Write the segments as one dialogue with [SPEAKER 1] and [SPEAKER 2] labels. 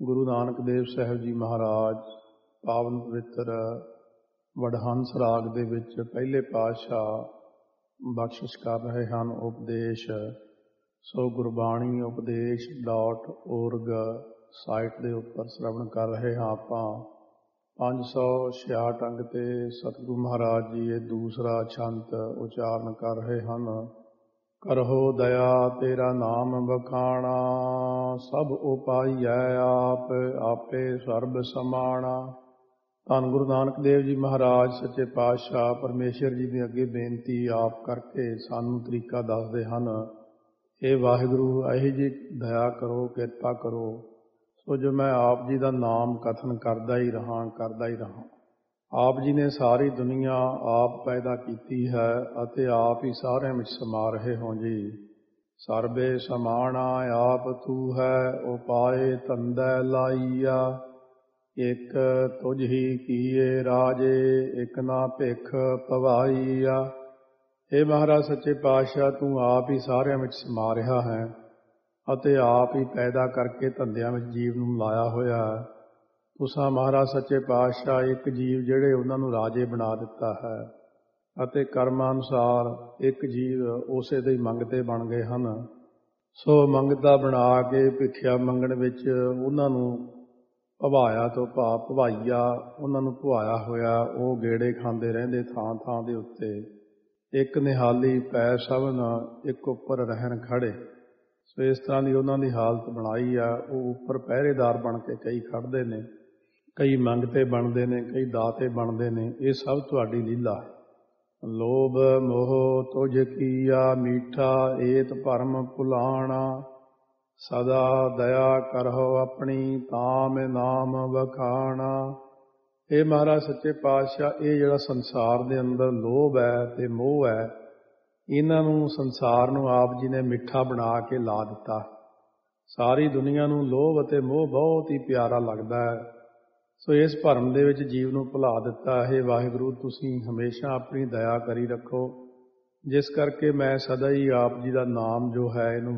[SPEAKER 1] ਗੁਰੂ ਨਾਨਕ ਦੇਵ ਸਾਹਿਬ ਜੀ ਮਹਾਰਾਜ ਪਾਵਨ ਪਵਿੱਤਰ ਵਡਹੰਸ ਰਾਗ ਦੇ ਵਿੱਚ ਪਹਿਲੇ ਪਾਤਸ਼ਾਹ ਬਖਸ਼ਿਸ਼ ਕਰ ਰਹੇ ਹਨ ਉਪਦੇਸ਼। ਸੋ ਗੁਰਬਾਣੀ ਉਪਦੇਸ਼.org ਸਾਈਟ ਦੇ ਉੱਪਰ ਸ਼ਰਵਣ ਕਰ ਰਹੇ ਹਾਂ ਆਪਾਂ 566 ਅੰਗ ਤੇ ਸਤਿਗੁਰੂ ਮਹਾਰਾਜ ਜੀ ਇਹ ਦੂਸਰਾ ਛੰਤ ਉਚਾਰਨ ਕਰ ਰਹੇ ਹਨ। ਕਰਹੁ ਦਇਆ ਤੇਰਾ ਨਾਮ ਬਖਾਣਾ, ਸਭ ਉਪਾਈਐ ਆਪ ਆਪੇ ਸਰਬ ਸਮਾਣਾ। ਧੰਨ ਗੁਰੂ ਨਾਨਕ ਦੇਵ ਜੀ ਮਹਾਰਾਜ ਸੱਚੇ ਪਾਤਸ਼ਾਹ ਪਰਮੇਸ਼ਰ ਜੀ ਦੇ ਅੱਗੇ ਬੇਨਤੀ ਆਪ ਕਰਕੇ ਸਾਨੂੰ ਤਰੀਕਾ ਦੱਸਦੇ ਹਨ। ਇਹ ਵਾਹਿਗੁਰੂ ਇਹੀ ਜੀ ਦਇਆ ਕਰੋ, ਕਿਰਪਾ ਕਰੋ ਸੋ ਜੋ ਮੈਂ ਆਪ ਜੀ ਦਾ ਨਾਮ ਕਥਨ ਕਰਦਾ ਹੀ ਰਹਾਂ। ਆਪ ਜੀ ਨੇ ਸਾਰੀ ਦੁਨੀਆ ਆਪ ਪੈਦਾ ਕੀਤੀ ਹੈ ਅਤੇ ਆਪ ਹੀ ਸਾਰਿਆਂ ਵਿੱਚ ਸਮਾ ਰਹੇ ਹੋ ਜੀ। ਸਰਬੇ ਸਮਾਣਾ ਆਪ ਤੂੰ ਹੈ, ਉਪਾਏ ਧੰਦੈ ਲਾਈਆ। ਇੱਕ ਤੁਝ ਹੀ ਕੀਏ ਰਾਜੇ, ਇੱਕ ਨਾ ਭਿਖ ਭਵਾਈਆ। ਇਹ ਮਹਾਰਾਜ ਸੱਚੇ ਪਾਤਸ਼ਾਹ ਤੂੰ ਆਪ ਹੀ ਸਾਰਿਆਂ ਵਿੱਚ ਸਮਾ ਰਿਹਾ ਹੈ ਅਤੇ ਆਪ ਹੀ ਪੈਦਾ ਕਰਕੇ ਧੰਦਿਆਂ ਵਿੱਚ ਜੀਵ ਨੂੰ ਲਾਇਆ ਹੋਇਆ ਹੈ। ਤੁਸਾਂ ਮਹਾਰਾਜ ਸੱਚੇ ਪਾਤਸ਼ਾਹ ਇੱਕ ਜੀਵ ਜਿਹੜੇ ਉਹਨਾਂ ਨੂੰ ਰਾਜੇ ਬਣਾ ਦਿੱਤਾ ਹੈ ਅਤੇ ਕਰਮਾਂ ਅਨੁਸਾਰ ਇੱਕ ਜੀਵ ਉਸੇ ਦੇ ਮੰਗਤੇ ਬਣ ਗਏ ਹਨ। ਸੋ ਮੰਗਤਾ ਬਣਾ ਕੇ ਭਿਖਿਆ ਮੰਗਣ ਵਿੱਚ ਉਹਨਾਂ ਨੂੰ ਭਵਾਇਆ ਤੋਂ ਭਾਵ ਭਵਾਈਆ, ਉਹਨਾਂ ਨੂੰ ਭਵਾਇਆ ਹੋਇਆ ਉਹ ਗੇੜੇ ਖਾਂਦੇ ਰਹਿੰਦੇ ਥਾਂ ਥਾਂ ਦੇ ਉੱਤੇ। ਇੱਕ ਨਿਹਾਲੀ ਪੈ ਸਭਨ, ਇੱਕ ਉੱਪਰ ਰਹਿਣ ਖੜੇ। ਸੋ ਇਸ ਤਰ੍ਹਾਂ ਦੀ ਉਹਨਾਂ ਦੀ ਹਾਲਤ ਬਣਾਈ ਆ। ਉਹ ਉੱਪਰ ਪਹਿਰੇਦਾਰ ਬਣ ਕੇ ਕਈ ਖੜ੍ਹਦੇ ਨੇ, ਕਈ ਮੰਗਤੇ ਬਣਦੇ ਨੇ, ਕਈ ਦਾਤੇ ਬਣਦੇ ਨੇ। ਇਹ ਸਭ ਤੁਹਾਡੀ ਲੀਲਾ ਹੈ। ਲੋਭ ਮੋਹ ਤੁਝ ਕੀਆ ਮੀਠਾ, ਏਤ ਭਰਮ ਭੁਲਾਣਾ। ਸਦਾ ਦਇਆ ਕਰਹੁ ਆਪਣੀ, ਤਾਮ ਨਾਮ ਵਖਾਣਾ। ਇਹ ਮਹਾਰਾਜ ਸੱਚੇ ਪਾਤਸ਼ਾਹ ਇਹ ਜਿਹੜਾ ਸੰਸਾਰ ਦੇ ਅੰਦਰ ਲੋਭ ਹੈ ਤੇ ਮੋਹ ਹੈ, ਇਹਨਾਂ ਨੂੰ ਸੰਸਾਰ ਨੂੰ ਆਪ ਜੀ ਨੇ ਮਿੱਠਾ ਬਣਾ ਕੇ ਲਾ ਦਿੱਤਾ। ਸਾਰੀ ਦੁਨੀਆ ਨੂੰ ਲੋਭ ਅਤੇ ਮੋਹ ਬਹੁਤ ਹੀ ਪਿਆਰਾ ਲੱਗਦਾ ਹੈ। ਸੋ ਇਸ ਭਰਮ ਦੇ ਵਿੱਚ ਜੀਵ ਨੂੰ ਭੁਲਾ ਦਿੱਤਾ ਹੈ। ਵਾਹਿਗੁਰੂ ਤੁਸੀਂ ਹਮੇਸ਼ਾ ਆਪਣੀ ਦਇਆ ਕਰੀ ਰੱਖੋ, ਜਿਸ ਕਰਕੇ ਮੈਂ ਸਦਾ ਹੀ ਆਪ ਜੀ ਦਾ ਨਾਮ ਜੋ ਹੈ ਇਹਨੂੰ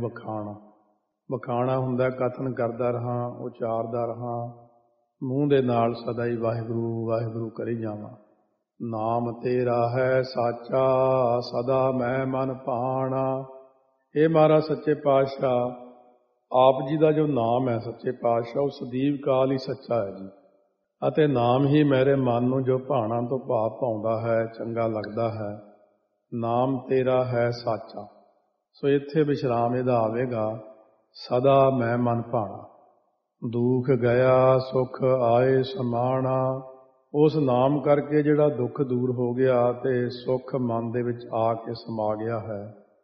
[SPEAKER 1] ਵਖਾਣਾ ਹੁੰਦਾ, ਕਥਨ ਕਰਦਾ ਰਹਾਂ, ਉਚਾਰਦਾ ਰਹਾਂ, ਮੂੰਹ ਦੇ ਨਾਲ ਸਦਾ ਹੀ ਵਾਹਿਗੁਰੂ ਵਾਹਿਗੁਰੂ ਕਰੀ ਜਾਵਾਂ। ਨਾਮ ਤੇਰਾ ਹੈ ਸਾਚਾ, ਸਦਾ ਮੈਂ ਮਨ ਭਾਣਾ। ਇਹ ਮਹਾਰਾਜ ਸੱਚੇ ਪਾਤਸ਼ਾਹ ਆਪ ਜੀ ਦਾ ਜੋ ਨਾਮ ਹੈ ਸੱਚੇ ਪਾਤਸ਼ਾਹ ਉਹ ਸਦੀਵ ਕਾਲ ਹੀ ਸੱਚਾ ਹੈ ਜੀ। ਅਤੇ ਨਾਮ ਹੀ ਮੇਰੇ ਮਨ ਨੂੰ ਜੋ ਭਾਣਾ ਤੋਂ ਭਾਵ ਪਾਉਂਦਾ ਹੈ, ਚੰਗਾ ਲੱਗਦਾ ਹੈ। ਨਾਮ ਤੇਰਾ ਹੈ ਸਾਚਾ। ਸੋ ਇੱਥੇ ਵਿਸ਼ਰਾਮ ਇਹਦਾ ਆਵੇਗਾ, ਸਦਾ ਮੈਂ ਮਨ ਭਾਣਾ। ਦੁੱਖ ਗਿਆ ਸੁੱਖ ਆਏ ਸਮਾਣਾ। ਉਸ ਨਾਮ ਕਰਕੇ ਜਿਹੜਾ ਦੁੱਖ ਦੂਰ ਹੋ ਗਿਆ ਤੇ ਸੁੱਖ ਮਨ ਦੇ ਵਿੱਚ ਆ ਕੇ ਸਮਾ ਗਿਆ ਹੈ।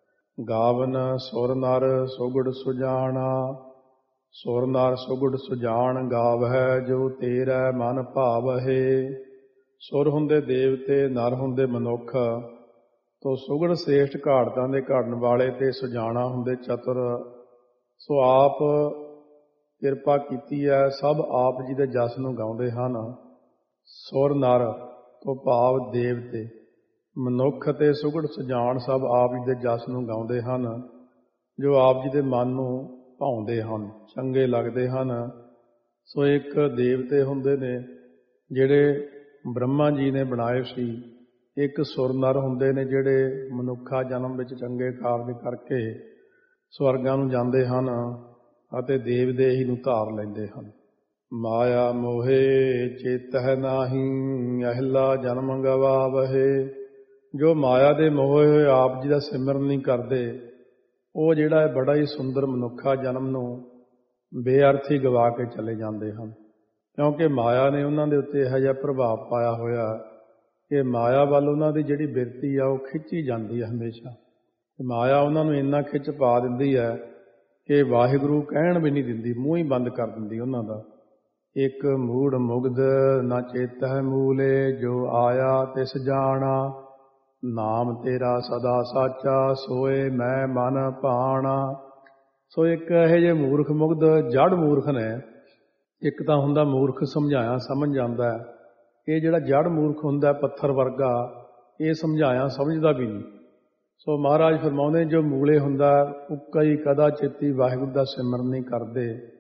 [SPEAKER 1] ਗਾਵਨ ਸੁਰ ਨਰ ਸੁਗੜ ਸੁਜਾਣਾ। ਸੁਰ ਨਰ ਸੁਗੜ ਸੁਜਾਨ ਗਾਵਹਿ, ਜੋ ਤੇਰਾ ਮਨ ਭਾਵਹਿ। ਸੁਰ ਹੁੰਦੇ ਦੇਵਤੇ, ਨਰ ਹੁੰਦੇ ਮਨੁੱਖ। ਤੋ ਸੁਗੜ ਸ੍ਰੇਸ਼ਟ ਘਾੜਤਾਂ ਦੇ ਘੜਨ ਵਾਲੇ ਤੇ ਸੁਜਾਣਾ ਹੁੰਦੇ ਚਤੁਰ। ਸੋ ਆਪ ਕਿਰਪਾ ਕੀਤੀ ਹੈ, ਸਭ ਆਪ ਜੀ ਦੇ ਜਸ ਨੂੰ ਗਾਉਂਦੇ ਹਨ। ਸੁਰ ਨਰ ਤੋਂ ਭਾਵ ਦੇਵਤੇ, ਮਨੁੱਖ ਅਤੇ ਸੁਗੜ ਸੁਜਾਨ ਸਭ ਆਪ ਜੀ ਦੇ ਜਸ ਨੂੰ ਗਾਉਂਦੇ ਹਨ, ਜੋ ਆਪ ਜੀ ਦੇ ਮਨ ਨੂੰ ਭਾਉਂਦੇ ਹਨ, ਚੰਗੇ ਲੱਗਦੇ ਹਨ। ਸੋ ਇੱਕ ਦੇਵਤੇ ਹੁੰਦੇ ਨੇ ਜਿਹੜੇ ਬ੍ਰਹਮਾ ਜੀ ਨੇ ਬਣਾਏ ਸੀ। ਇੱਕ ਸੁਰ ਨਰ ਹੁੰਦੇ ਨੇ ਜਿਹੜੇ ਮਨੁੱਖਾ ਜਨਮ ਵਿੱਚ ਚੰਗੇ ਕਾਰਜ ਕਰਕੇ ਸਵਰਗਾਂ ਨੂੰ ਜਾਂਦੇ ਹਨ ਅਤੇ ਦੇਵ ਦੇਹੀ ਨੂੰ ਧਾਰ ਲੈਂਦੇ ਹਨ। ਮਾਇਆ ਮੋਹੇ ਚੇਤਹਿ ਨਾਹੀ, ਅਹਿਲਾ ਜਨਮ ਗਵਾਵਹਿ। ਜੋ ਮਾਇਆ ਦੇ ਮੋਹੇ ਹੋਏ ਆਪ ਜੀ ਦਾ ਸਿਮਰਨ ਨਹੀਂ ਕਰਦੇ, ਉਹ ਜਿਹੜਾ ਬੜਾ ਹੀ ਸੁੰਦਰ ਮਨੁੱਖਾ ਜਨਮ ਨੂੰ ਬੇਅਰਥੀ ਗਵਾ ਕੇ ਚਲੇ ਜਾਂਦੇ ਹਨ। ਕਿਉਂਕਿ ਮਾਇਆ ਨੇ ਉਹਨਾਂ ਦੇ ਉੱਤੇ ਇਹੋ ਜਿਹਾ ਪ੍ਰਭਾਵ ਪਾਇਆ ਹੋਇਆ ਕਿ ਮਾਇਆ ਵੱਲ ਉਹਨਾਂ ਦੀ ਜਿਹੜੀ ਬਿਰਤੀ ਆ ਉਹ ਖਿੱਚੀ ਜਾਂਦੀ ਹੈ ਹਮੇਸ਼ਾ। ਮਾਇਆ ਉਹਨਾਂ ਨੂੰ ਇੰਨਾ ਖਿੱਚ ਪਾ ਦਿੰਦੀ ਹੈ ਕਿ ਵਾਹਿਗੁਰੂ ਕਹਿਣ ਵੀ ਨਹੀਂ ਦਿੰਦੀ, ਮੂੰਹ ਹੀ ਬੰਦ ਕਰ ਦਿੰਦੀ ਉਹਨਾਂ ਦਾ। ਇੱਕ ਮੂੜ ਮੁਗਧ ਨਾ ਚੇਤਹਿ ਮੂਲੇ, ਜੋ ਆਇਆ ਤਿਸ ਜਾਣਾ। ਨਾਮ ਤੇਰਾ ਸਦਾ ਸਾਚਾ, ਸੋਏ ਮੈਂ ਮਨ ਭਾਣਾ। ਸੋ ਇੱਕ ਇਹੋ ਜਿਹੇ ਮੂਰਖ ਮੁਗਧ ਜੜ ਮੂਰਖ ਨੇ। ਇੱਕ ਤਾਂ ਹੁੰਦਾ ਮੂਰਖ ਸਮਝਾਇਆ ਸਮਝ ਜਾਂਦਾ ਹੈ। ਇਹ ਜਿਹੜਾ ਜੜ ਮੂਰਖ ਹੁੰਦਾ ਪੱਥਰ ਵਰਗਾ, ਇਹ ਸਮਝਾਇਆ ਸਮਝਦਾ ਵੀ ਨਹੀਂ। ਸੋ ਮਹਾਰਾਜ ਫਰਮਾਉਂਦੇ ਜੋ ਮੂਲੇ ਹੁੰਦਾ ਉੱਕਾ ਹੀ ਕਦਾ ਚੇਤੀ ਵਾਹਿਗੁਰੂ ਦਾ ਸਿਮਰਨ ਨਹੀਂ ਕਰਦੇ।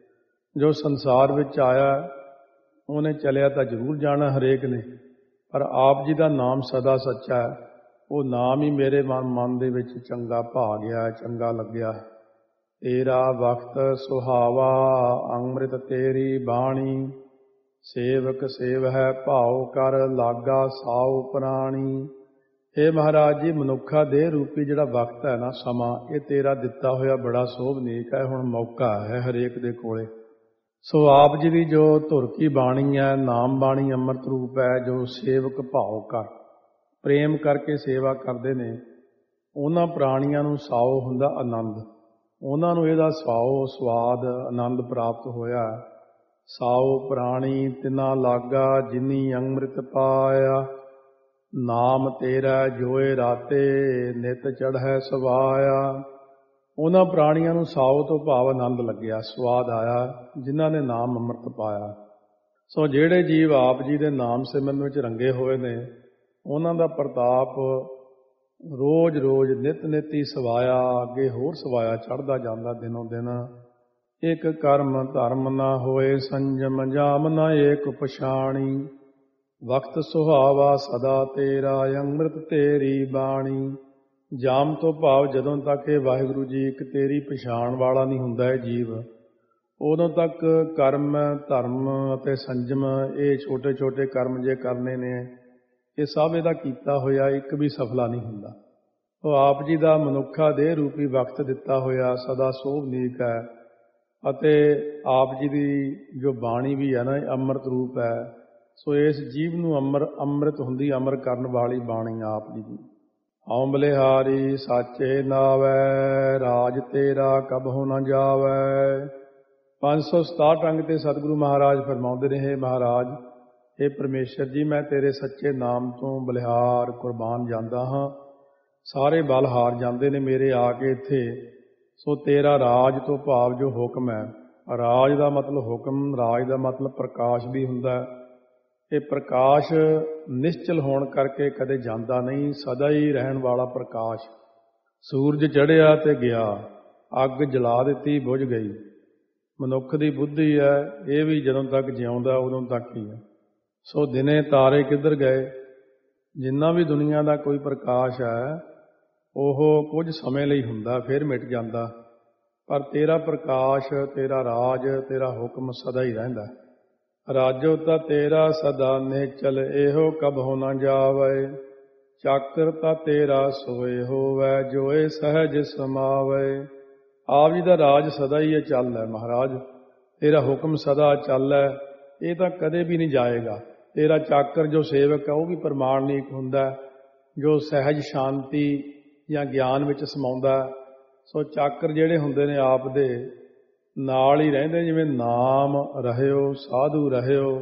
[SPEAKER 1] ਜੋ ਸੰਸਾਰ ਵਿੱਚ ਆਇਆ ਉਹਨੇ ਚਲਿਆ ਤਾਂ ਜ਼ਰੂਰ ਜਾਣਾ ਹਰੇਕ ਨੇ, ਪਰ ਆਪ ਜੀ ਦਾ ਨਾਮ ਸਦਾ ਸੱਚਾ ਹੈ। ਉਹ ਨਾਮ ਹੀ ਮੇਰੇ ਮਨ ਦੇ ਵਿੱਚ ਚੰਗਾ ਭਾ ਗਿਆ, ਚੰਗਾ ਲੱਗਿਆ ਹੈ। ਤੇਰਾ ਵਕਤ ਸੁਹਾਵਾ ਅੰਮ੍ਰਿਤ ਤੇਰੀ ਬਾਣੀ, ਸੇਵਕ ਸੇਵ ਹੈ ਭਾਉ ਕਰ ਲਾਗਾ ਸਾਉ ਪ੍ਰਾਣੀ। ਇਹ ਮਹਾਰਾਜ ਜੀ, ਮਨੁੱਖਾ ਦੇਹ ਰੂਪੀ ਜਿਹੜਾ ਵਕਤ ਹੈ ਨਾ, ਸਮਾਂ, ਇਹ ਤੇਰਾ ਦਿੱਤਾ ਹੋਇਆ ਬੜਾ ਸੋਭਨੀਕ ਹੈ। ਹੁਣ ਮੌਕਾ ਹੈ ਹਰੇਕ ਦੇ ਕੋਲੇ। ਸੋ ਆਪ ਜੀ ਦੀ ਜੋ ਧੁਰ ਕੀ ਬਾਣੀ ਹੈ, ਨਾਮ ਬਾਣੀ ਅੰਮ੍ਰਿਤ ਰੂਪ ਹੈ, ਜੋ ਸੇਵਕ ਭਾਉ ਕਰ ਪ੍ਰੇਮ ਕਰਕੇ ਸੇਵਾ ਕਰਦੇ ਨੇ, ਉਹਨਾਂ ਪ੍ਰਾਣੀਆਂ ਨੂੰ ਸਾਉ ਹੁੰਦਾ ਆਨੰਦ। ਉਹਨਾਂ ਨੂੰ ਇਹਦਾ ਸਾਉ ਸਵਾਦ ਆਨੰਦ ਪ੍ਰਾਪਤ ਹੋਇਆ। ਸਾਉ ਪ੍ਰਾਣੀ ਤਿਨਾ ਲਾਗਾ ਜਿਨੀ ਅੰਮ੍ਰਿਤ ਪਾਇਆ, ਨਾਮ ਤੇਰਾ ਜੋਏ ਰਾਤੇ ਨਿਤ ਚੜ੍ਹੈ ਸਵਾਇਆ। ਉਹਨਾਂ ਪ੍ਰਾਣੀਆਂ ਨੂੰ ਸਾਉ ਤੋਂ ਭਾਵ ਆਨੰਦ ਲੱਗਿਆ, ਸਵਾਦ ਆਇਆ, ਜਿਨ੍ਹਾਂ ਨੇ ਨਾਮ ਅੰਮ੍ਰਿਤ ਪਾਇਆ। ਸੋ ਜਿਹੜੇ ਜੀਵ ਆਪ ਜੀ ਦੇ ਨਾਮ ਸਿਮਰਨ ਵਿੱਚ ਰੰਗੇ ਹੋਏ ਨੇ, ਉਹਨਾਂ ਦਾ ਪ੍ਰਤਾਪ ਰੋਜ਼ ਰੋਜ਼ ਨਿਤ ਨਿਤ ਹੀ ਸਵਾਇਆ, ਅੱਗੇ ਹੋਰ ਸਵਾਇਆ ਚੜ੍ਹਦਾ ਜਾਂਦਾ ਦਿਨੋਂ ਦਿਨ। ਇੱਕ ਕਰਮ ਧਰਮ ਨਾ ਹੋਏ ਸੰਜਮ, ਜਾਮ ਨਾ ਏਕ ਪਛਾਣੀ, ਵਕਤ ਸੁਹਾਵਾ ਸਦਾ ਤੇਰਾ ਅੰਮ੍ਰਿਤ ਤੇਰੀ ਬਾਣੀ। ਜਾਮ ਤੋਂ ਭਾਵ ਜਦੋਂ ਤੱਕ ਇਹ ਵਾਹਿਗੁਰੂ ਜੀ ਇੱਕ ਤੇਰੀ ਪਛਾਣ ਵਾਲਾ ਨਹੀਂ ਹੁੰਦਾ ਇਹ ਜੀਵ, ਉਦੋਂ ਤੱਕ ਕਰਮ ਧਰਮ ਅਤੇ ਸੰਜਮ, ਇਹ ਛੋਟੇ ਛੋਟੇ ਕਰਮ ਜੇ ਕਰਨੇ ਨੇ, ਇਹ ਸਭ ਇਹਦਾ ਕੀਤਾ ਹੋਇਆ ਇੱਕ ਵੀ ਸਫਲਾ ਨਹੀਂ ਹੁੰਦਾ। ਉਹ ਆਪ ਜੀ ਦਾ ਮਨੁੱਖਾ ਦੇਹ ਰੂਪੀ ਵਕਤ ਦਿੱਤਾ ਹੋਇਆ ਸਦਾ ਸੋਭਨੀਕ ਹੈ। ਅਤੇ ਆਪ ਜੀ ਦੀ ਜੋ ਬਾਣੀ ਵੀ ਹੈ ਨਾ, ਇਹ ਅੰਮ੍ਰਿਤ ਰੂਪ ਹੈ। ਸੋ ਇਸ ਜੀਵ ਨੂੰ ਅੰਮ੍ਰਿਤ ਹੁੰਦੀ, ਅਮਰ ਕਰਨ ਵਾਲੀ ਬਾਣੀ ਆਪ ਜੀ ਦੀ। ਹਉ ਬਲਿਹਾਰੀ ਸਾਚੇ ਨਾਵੈ, ਰਾਜ ਤੇਰਾ ਕਬਹੁ ਨ ਜਾਵੈ। 567 ਅੰਗ ਤੇ ਸਤਿਗੁਰੂ ਮਹਾਰਾਜ ਫਰਮਾਉਂਦੇ ਰਹੇ, ਮਹਾਰਾਜ ਇਹ ਪਰਮੇਸ਼ਰ ਜੀ, ਮੈਂ ਤੇਰੇ ਸੱਚੇ ਨਾਮ ਤੋਂ ਬਲਿਹਾਰ ਕੁਰਬਾਨ ਜਾਂਦਾ ਹਾਂ। ਸਾਰੇ ਬਲ ਹਾਰ ਜਾਂਦੇ ਨੇ ਮੇਰੇ ਆ ਕੇ ਇੱਥੇ। ਸੋ ਤੇਰਾ ਰਾਜ ਤੋਂ ਭਾਵ ਜੋ ਹੁਕਮ ਹੈ, ਰਾਜ ਦਾ ਮਤਲਬ ਹੁਕਮ, ਰਾਜ ਦਾ ਮਤਲਬ ਪ੍ਰਕਾਸ਼ ਵੀ ਹੁੰਦਾ ਹੈ। ਇਹ ਪ੍ਰਕਾਸ਼ ਨਿਸ਼ਚਲ ਹੋਣ ਕਰਕੇ ਕਦੇ ਜਾਂਦਾ ਨਹੀਂ, ਸਦਾ ਹੀ ਰਹਿਣ ਵਾਲਾ ਪ੍ਰਕਾਸ਼। ਸੂਰਜ ਚੜ੍ਹਿਆ ਤੇ ਗਿਆ, ਅੱਗ ਜਲਾ ਦਿੱਤੀ ਬੁਝ ਗਈ। ਮਨੁੱਖ ਦੀ ਬੁੱਧੀ ਹੈ, ਇਹ ਵੀ ਜਦੋਂ ਤੱਕ ਜਿਉਂਦਾ ਉਦੋਂ ਤੱਕ ਹੀ ਹੈ। ਸੋ ਦਿਨੇ ਤਾਰੇ ਕਿੱਧਰ ਗਏ? ਜਿੰਨਾ ਵੀ ਦੁਨੀਆ ਦਾ ਕੋਈ ਪ੍ਰਕਾਸ਼ ਹੈ, ਉਹ ਕੁਝ ਸਮੇਂ ਲਈ ਹੁੰਦਾ, ਫਿਰ ਮਿਟ ਜਾਂਦਾ। ਪਰ ਤੇਰਾ ਪ੍ਰਕਾਸ਼, ਤੇਰਾ ਰਾਜ, ਤੇਰਾ ਹੁਕਮ ਸਦਾ ਹੀ ਰਹਿੰਦਾ। ਰਾਜੋ ਤਾਂ ਤੇਰਾ ਸਦਾ ਨਿਹਚਲ, ਇਹੋ ਕਬਹੁ ਨ ਜਾਵੈ। ਚਾਕਰ ਤਾਂ ਤੇਰਾ ਸੋਏ ਹੋਵੈ, ਜੋਏ ਸਹਿਜ ਸਮਾਵੈ। ਆਪ ਜੀ ਦਾ ਰਾਜ ਸਦਾ ਹੀ ਇਹ ਚੱਲ ਹੈ ਮਹਾਰਾਜ, ਤੇਰਾ ਹੁਕਮ ਸਦਾ ਚੱਲ ਹੈ, ਇਹ ਤਾਂ ਕਦੇ ਵੀ ਨਹੀਂ ਜਾਏਗਾ। ਤੇਰਾ ਚਾਕਰ ਜੋ ਸੇਵਕ ਹੈ, ਉਹ ਵੀ ਪ੍ਰਮਾਣਿਕ ਹੁੰਦਾ, ਜੋ ਸਹਿਜ ਸ਼ਾਂਤੀ ਜਾਂ ਗਿਆਨ ਵਿੱਚ ਸਮਾਉਂਦਾ। ਸੋ ਚਾਕਰ ਜਿਹੜੇ ਹੁੰਦੇ ਨੇ ਆਪ ਦੇ ਨਾਲ ਹੀ ਰਹਿੰਦੇ, ਜਿਵੇਂ ਨਾਮ ਰਹਿਓ ਸਾਧੂ ਰਹਿਓ,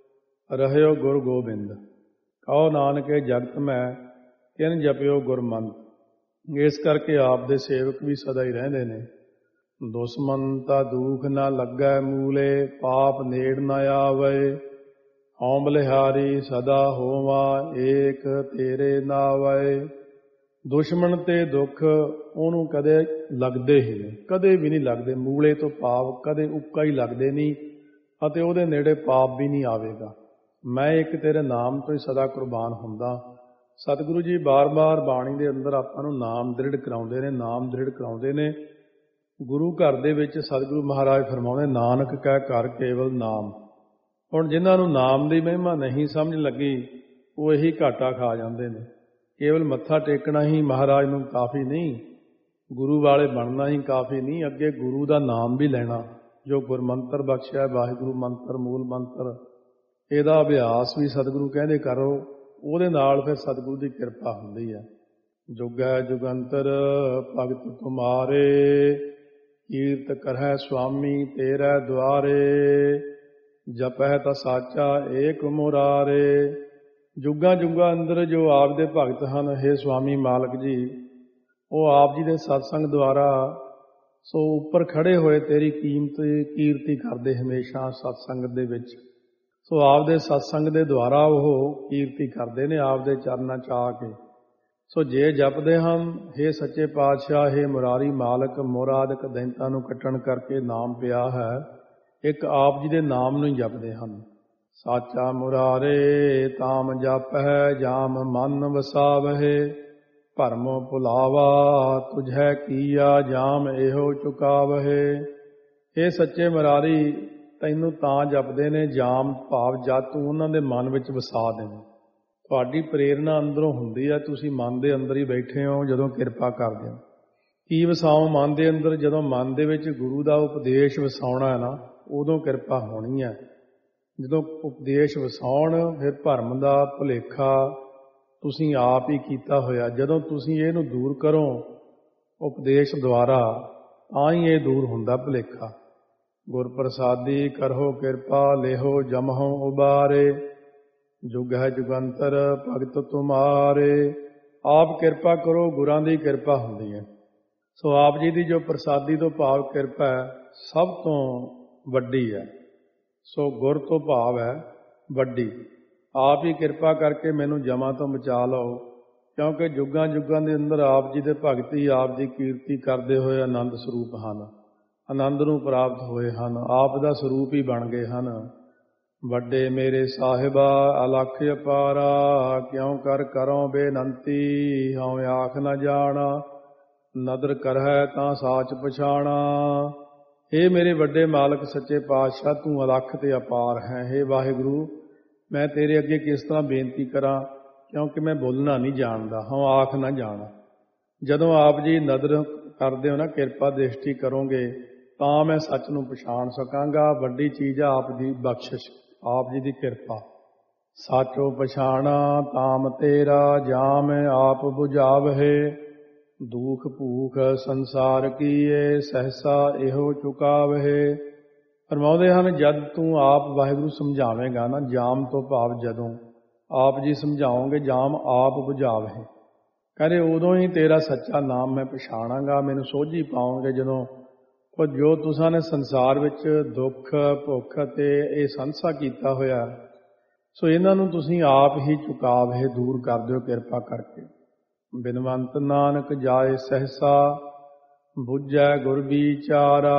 [SPEAKER 1] ਰਹਿਓ ਗੁਰ ਗੋਬਿੰਦ। ਕਹੋ ਨਾਨਕੇ ਜਗਤ ਮੈਂ ਕਿਨ ਜਪਿਓ ਗੁਰਮੰਤ। ਇਸ ਕਰਕੇ ਆਪ ਦੇ ਸੇਵਕ ਵੀ ਸਦਾ ਹੀ ਰਹਿੰਦੇ ਨੇ। ਦੁਸ਼ਮਨ ਤਾਂ ਦੁਖ ਨਾ ਲੱਗੈ ਮੂਲੇ, ਪਾਪ ਨੇੜ ਨਾ ਆਵੈ। ਹਉ ਬਲਿਹਾਰੀ ਸਦਾ ਹੋਵਾਂ, ਏਕ ਤੇਰੇ ਨਾਵੈ। ਦੁਸ਼ਮਣ ਤੇ ਦੁੱਖ ਉਹਨੂੰ ਕਦੇ ਲੱਗਦੇ ਹੀ ਨਹੀਂ, ਕਦੇ ਵੀ ਨਹੀਂ ਲੱਗਦੇ। ਮੂਲੇ ਤੋਂ ਭਾਵ ਕਦੇ ਉੱਕਾ ਹੀ ਲੱਗਦੇ ਨਹੀਂ, ਅਤੇ ਉਹਦੇ ਨੇੜੇ ਪਾਪ ਵੀ ਨਹੀਂ ਆਵੇਗਾ। ਮੈਂ ਇੱਕ ਤੇਰੇ ਨਾਮ ਤੋਂ ਹੀ ਸਦਾ ਕੁਰਬਾਨ ਹੁੰਦਾ। ਸਤਿਗੁਰੂ ਜੀ ਬਾਰ-ਬਾਰ ਬਾਣੀ ਦੇ ਅੰਦਰ ਆਪਾਂ ਨੂੰ ਨਾਮ ਦ੍ਰਿੜ ਕਰਾਉਂਦੇ ਨੇ, ਨਾਮ ਦ੍ਰਿੜ ਕਰਾਉਂਦੇ ਨੇ। ਗੁਰੂ ਘਰ ਦੇ ਵਿੱਚ ਸਤਿਗੁਰੂ ਮਹਾਰਾਜ ਫਰਮਾਉਂਦੇ, ਨਾਨਕ ਕਹਿ ਘਰ ਕੇਵਲ ਨਾਮ। ਹੁਣ ਜਿਨ੍ਹਾਂ ਨੂੰ ਨਾਮ ਦੀ ਮਹਿਮਾ ਨਹੀਂ ਸਮਝ ਲੱਗੀ, ਉਹ ਇਹੀ ਘਾਟਾ ਖਾ ਜਾਂਦੇ ਨੇ। ਕੇਵਲ ਮੱਥਾ ਟੇਕਣਾ ਹੀ ਮਹਾਰਾਜ ਨੂੰ ਕਾਫੀ ਨਹੀਂ, ਗੁਰੂ ਵਾਲੇ ਬਣਨਾ ਹੀ ਕਾਫੀ ਨਹੀਂ, ਅੱਗੇ ਗੁਰੂ ਦਾ ਨਾਮ ਵੀ ਲੈਣਾ, ਜੋ ਗੁਰਮੰਤਰ ਬਖਸ਼ਿਆ, ਵਾਹਿਗੁਰੂ ਮੰਤਰ, ਮੂਲ ਮੰਤਰ, ਇਹਦਾ ਅਭਿਆਸ ਵੀ ਸਤਿਗੁਰੂ ਕਹਿੰਦੇ ਕਰੋ। ਉਹਦੇ ਨਾਲ ਫਿਰ ਸਤਿਗੁਰੂ ਦੀ ਕਿਰਪਾ ਹੁੰਦੀ ਹੈ। ਜੁਗੈ ਜੁਗੰਤਰ ਭਗਤ ਤੁਮਾਰੇ, ਕੀਰਤ ਕਰਹਿ ਸੁਆਮੀ ਤੇਰੇ ਦੁਆਰੇ। ਜਪਹਿ ਤਾਂ ਸਾਚਾ ਏਕ ਮੁਰਾਰੇ। ਜੁਗਾਂ ਜੁਗਾਂ ਅੰਦਰ ਜੋ ਆਪ ਦੇ ਭਗਤ ਹਨ, ਹੇ ਸੁਆਮੀ ਮਾਲਕ ਜੀ, ਉਹ ਆਪ ਜੀ ਦੇ ਸਤਸੰਗ ਦੁਆਰਾ ਸੋ ਉੱਪਰ ਖੜੇ ਹੋਏ ਤੇਰੀ ਕੀਰਤੀ ਕਰਦੇ ਹਮੇਸ਼ਾ ਸਤਸੰਗ ਦੇ ਵਿੱਚ। ਸੋ ਆਪ ਦੇ ਸਤਸੰਗ ਦੇ ਦੁਆਰਾ ਉਹ ਕੀਰਤੀ ਕਰਦੇ ਨੇ, ਆਪ ਦੇ ਚਰਨਾਂ 'ਚ ਆ ਕੇ। ਸੋ ਜੇ ਜਪਦੇ ਹਨ, ਹੇ ਸੱਚੇ ਪਾਤਸ਼ਾਹ, ਹੇ ਮੁਰਾਰੀ ਮਾਲਕ, ਮੁਰਾਦਕ ਦੈਂਤਾਂ ਨੂੰ ਕੱਟਣ ਕਰਕੇ ਨਾਮ ਪਿਆ ਹੈ, ਇੱਕ ਆਪ ਜੀ ਦੇ ਨਾਮ ਨੂੰ ਹੀ ਜਪਦੇ ਹਨ। ਸਾਚਾ ਮੁਰਾਰੇ ਤਾਮ ਜਪਹਿ ਜਾਮ ਮਨ ਵਸਾਵਹਿ, ਭਰਮੋ ਭੁਲਾਵਾ ਤੁਝੈ ਕੀਆ ਜਾਮ ਇਹੋ ਚੁਕਾਵਹਿ। ਇਹ ਸੱਚੇ ਮੁਰਾਰੀ ਤੈਨੂੰ ਤਾਂ ਜਪਦੇ ਨੇ, ਜਾਮ ਭਾਵ ਜਦ ਤੂੰ ਉਹਨਾਂ ਦੇ ਮਨ ਵਿੱਚ ਵਸਾ ਦੇਵੇਂ। ਤੁਹਾਡੀ ਪ੍ਰੇਰਨਾ ਅੰਦਰੋਂ ਹੁੰਦੀ ਹੈ, ਤੁਸੀਂ ਮਨ ਦੇ ਅੰਦਰ ਹੀ ਬੈਠੇ ਹੋ ਜਦੋਂ ਕਿਰਪਾ ਕਰਦੇ ਹੋ। ਕੀ ਵਸਾਓ ਮਨ ਦੇ ਅੰਦਰ? ਜਦੋਂ ਮਨ ਦੇ ਵਿੱਚ ਗੁਰੂ ਦਾ ਉਪਦੇਸ਼ ਵਸਾਉਣਾ ਹੈ ਨਾ, ਉਦੋਂ ਕਿਰਪਾ ਹੋਣੀ ਹੈ। ਜਦੋਂ ਉਪਦੇਸ਼ ਵਸਾਉਣ, ਫਿਰ ਭਰਮ ਦਾ ਭੁਲੇਖਾ ਤੁਸੀਂ ਆਪ ਹੀ ਕੀਤਾ ਹੋਇਆ। ਜਦੋਂ ਤੁਸੀਂ ਇਹਨੂੰ ਦੂਰ ਕਰੋ ਉਪਦੇਸ਼ ਦੁਆਰਾ, ਤਾਂ ਹੀ ਇਹ ਦੂਰ ਹੁੰਦਾ ਭੁਲੇਖਾ। ਗੁਰ ਪ੍ਰਸਾਦੀ ਕਰੋ ਕਿਰਪਾ, ਲੇਹੋ ਜਮਹੁ ਉਬਾਰੇ, ਜੁਗ ਹੈ ਜੁਗੰਤਰ ਭਗਤ ਤੁਮਾਰੇ। ਆਪ ਕਿਰਪਾ ਕਰੋ, ਗੁਰਾਂ ਦੀ ਕਿਰਪਾ ਹੁੰਦੀ ਹੈ। ਸੋ ਆਪ ਜੀ ਦੀ ਜੋ ਪ੍ਰਸਾਦੀ ਤੋਂ ਭਾਵ ਕਿਰਪਾ ਹੈ, ਸਭ ਤੋਂ ਵੱਡੀ ਹੈ। ਸੋ ਗੁਰ ਤੋਂ ਭਾਵ ਹੈ ਵੱਡੀ। ਆਪ ਹੀ ਕਿਰਪਾ ਕਰਕੇ ਮੈਨੂੰ ਜਮਾਂ ਤੋਂ ਬਚਾ ਲਓ, ਕਿਉਂਕਿ ਜੁਗਾਂ ਜੁਗਾਂ ਦੇ ਅੰਦਰ ਆਪ ਜੀ ਦੇ ਭਗਤ ਹੀ ਆਪ ਦੀ ਕੀਰਤੀ ਕਰਦੇ ਹੋਏ ਆਨੰਦ ਸਰੂਪ ਹਨ, ਆਨੰਦ ਨੂੰ ਪ੍ਰਾਪਤ ਹੋਏ ਹਨ, ਆਪ ਦਾ ਸਰੂਪ ਹੀ ਬਣ ਗਏ ਹਨ। ਵੱਡੇ ਮੇਰੇ ਸਾਹਿਬਾ ਅਲਖ ਅਪਾਰਾ, ਕਿਉਂ ਕਰ ਕਰੋ ਬੇਨੰਤੀ, ਹਉ ਆਖ ਨ ਜਾਣਾ, ਨਦਰ ਕਰਹਿ ਤਾਂ ਸਾਚ ਪਛਾਣਾ। ਇਹ ਮੇਰੇ ਵੱਡੇ ਮਾਲਕ ਸੱਚੇ ਪਾਤਸ਼ਾਹ, ਤੂੰ ਅਲਖ ਤੇ ਅਪਾਰ ਹੈ। ਹੇ ਵਾਹਿਗੁਰੂ, ਮੈਂ ਤੇਰੇ ਅੱਗੇ ਕਿਸ ਤਰ੍ਹਾਂ ਬੇਨਤੀ ਕਰਾਂ, ਕਿਉਂਕਿ ਮੈਂ ਬੋਲਣਾ ਨਹੀਂ ਜਾਣਦਾ, ਹਉ ਆਖ ਨਾ ਜਾਣਾ। ਜਦੋਂ ਆਪ ਜੀ ਨਦਰ ਕਰਦੇ ਹੋ ਨਾ, ਕਿਰਪਾ ਦ੍ਰਿਸ਼ਟੀ ਕਰੋਗੇ, ਤਾਂ ਮੈਂ ਸੱਚ ਨੂੰ ਪਛਾਣ ਸਕਾਂਗਾ। ਵੱਡੀ ਚੀਜ਼ ਆ ਆਪ ਦੀ ਬਖਸ਼ਿਸ਼, ਆਪ ਜੀ ਦੀ ਕਿਰਪਾ। ਸਾਚੋ ਪਛਾਣਾ ਤਾਮ ਤੇਰਾ, ਜਾਮ ਆਪ ਬੁਝਾਵਹਿ, ਦੁਖ ਭੂਖ ਸੰਸਾਰ ਕੀਏ, ਸਹਸਾ ਇਹੋ ਚੁਕਾਵਹਿ। ਫਰਮਾਉਂਦੇ ਹਨ, ਜਦ ਤੂੰ ਆਪ ਵਾਹਿਗੁਰੂ ਸਮਝਾਵੇਂਗਾ ਨਾ, ਜਾਮ ਤੋਂ ਭਾਵ ਜਦੋਂ ਆਪ ਜੀ ਸਮਝਾਓਗੇ, ਜਾਮ ਆਪ ਬੁਝਾਵਹਿ, ਕਹਿੰਦੇ ਉਦੋਂ ਹੀ ਤੇਰਾ ਸੱਚਾ ਨਾਮ ਮੈਂ ਪਛਾਣਾਂਗਾ, ਮੈਨੂੰ ਸੋਝੀ ਪਾਓਗੇ। ਜਦੋਂ ਉਹ ਜੋ ਤੁਸਾਂ ਨੇ ਸੰਸਾਰ ਵਿੱਚ ਦੁੱਖ ਭੁੱਖ ਅਤੇ ਇਹ ਸੰਸਾ ਕੀਤਾ ਹੋਇਆ, ਸੋ ਇਹਨਾਂ ਨੂੰ ਤੁਸੀਂ ਆਪ ਹੀ ਚੁਕਾਵਹਿ, ਦੂਰ ਕਰ ਦਿਓ ਕਿਰਪਾ ਕਰਕੇ। ਬਿਨਵੰਤ ਨਾਨਕ ਜਾਏ ਸਹਸਾ, ਬੁੱਝੈ ਗੁਰ ਵਿਚਾਰਾ,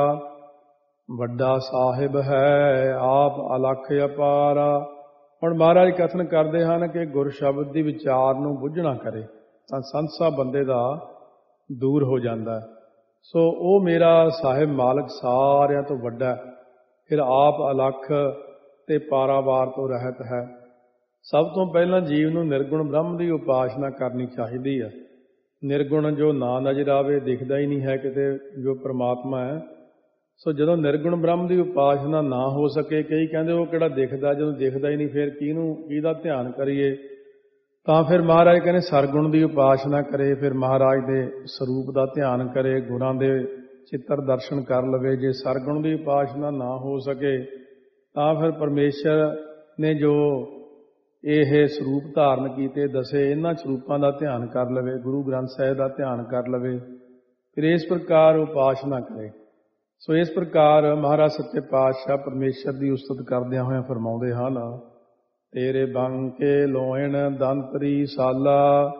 [SPEAKER 1] ਵੱਡਾ ਸਾਹਿਬ ਹੈ ਆਪ ਅਲਖ ਅਪਾਰਾ। ਹੁਣ ਮਹਾਰਾਜ ਕਥਨ ਕਰਦੇ ਹਨ ਕਿ ਗੁਰ ਸ਼ਬਦ ਦੀ ਵਿਚਾਰ ਨੂੰ ਬੁੱਝਣਾ ਕਰੇ ਤਾਂ ਸੰਸਾ ਬੰਦੇ ਦਾ ਦੂਰ ਹੋ ਜਾਂਦਾ। ਸੋ ਉਹ ਮੇਰਾ ਸਾਹਿਬ ਮਾਲਕ ਸਾਰਿਆਂ ਤੋਂ ਵੱਡਾ, ਫਿਰ ਆਪ ਅਲਖ ਤੇ ਪਾਰਾਵਾਰ ਤੋਂ ਰਹਿਤ ਹੈ। ਸਭ ਤੋਂ ਪਹਿਲਾਂ ਜੀਵ ਨੂੰ ਨਿਰਗੁਣ ਬ੍ਰਹਮ ਦੀ ਉਪਾਸਨਾ ਕਰਨੀ ਚਾਹੀਦੀ ਹੈ। ਨਿਰਗੁਣ ਜੋ ਨਾ ਨਜ਼ਰ ਆਵੇ, ਦਿਖਦਾ ਹੀ ਨਹੀਂ ਹੈ ਕਿਤੇ, ਜੋ ਪ੍ਰਮਾਤਮਾ ਹੈ। ਸੋ ਜਦੋਂ ਨਿਰਗੁਣ ਬ੍ਰਹਮ ਦੀ ਉਪਾਸਨਾ ਨਾ ਹੋ ਸਕੇ, ਕਈ ਕਹਿੰਦੇ ਉਹ ਕਿਹੜਾ ਦਿਖਦਾ, ਜਦੋਂ ਦਿਖਦਾ ਹੀ ਨਹੀਂ ਫਿਰ ਕਿਹਦਾ ਧਿਆਨ ਕਰੀਏ। ਤਾਂ ਫਿਰ ਮਹਾਰਾਜ ਕਹਿੰਦੇ ਸਰਗੁਣ ਦੀ ਉਪਾਸਨਾ ਕਰੇ, ਫਿਰ ਮਹਾਰਾਜ ਦੇ ਸਰੂਪ ਦਾ ਧਿਆਨ ਕਰੇ, ਗੁਰਾਂ ਦੇ ਚਿੱਤਰ ਦਰਸ਼ਨ ਕਰ ਲਵੇ। ਜੇ ਸਰਗੁਣ ਦੀ ਉਪਾਸਨਾ ਨਾ ਹੋ ਸਕੇ, ਤਾਂ ਫਿਰ ਪਰਮੇਸ਼ਰ ਨੇ ਜੋ ਇਹ ਸਰੂਪ ਧਾਰਨ ਕੀਤੇ ਦਸੇ, ਇਹਨਾਂ ਸਰੂਪਾਂ ਦਾ ਧਿਆਨ ਕਰ ਲਵੇ, ਗੁਰੂ ਗ੍ਰੰਥ ਸਾਹਿਬ ਦਾ ਧਿਆਨ ਕਰ ਲਵੇ, ਫਿਰ ਇਸ ਪ੍ਰਕਾਰ ਉਪਾਸਨਾ ਕਰੇ। ਸੋ ਇਸ ਪ੍ਰਕਾਰ ਮਹਾਰਾਜ ਸੱਚੇ ਪਾਤਸ਼ਾਹ ਪਰਮੇਸ਼ਰ ਦੀ ਉਸਤਤ ਕਰਦਿਆਂ ਹੋਇਆਂ ਫਰਮਾਉਂਦੇ ਹਨ, ਤੇਰੇ ਬੰਕੇ ਲੋਇਣ ਦੰਤਰੀ ਸਾਲਾ,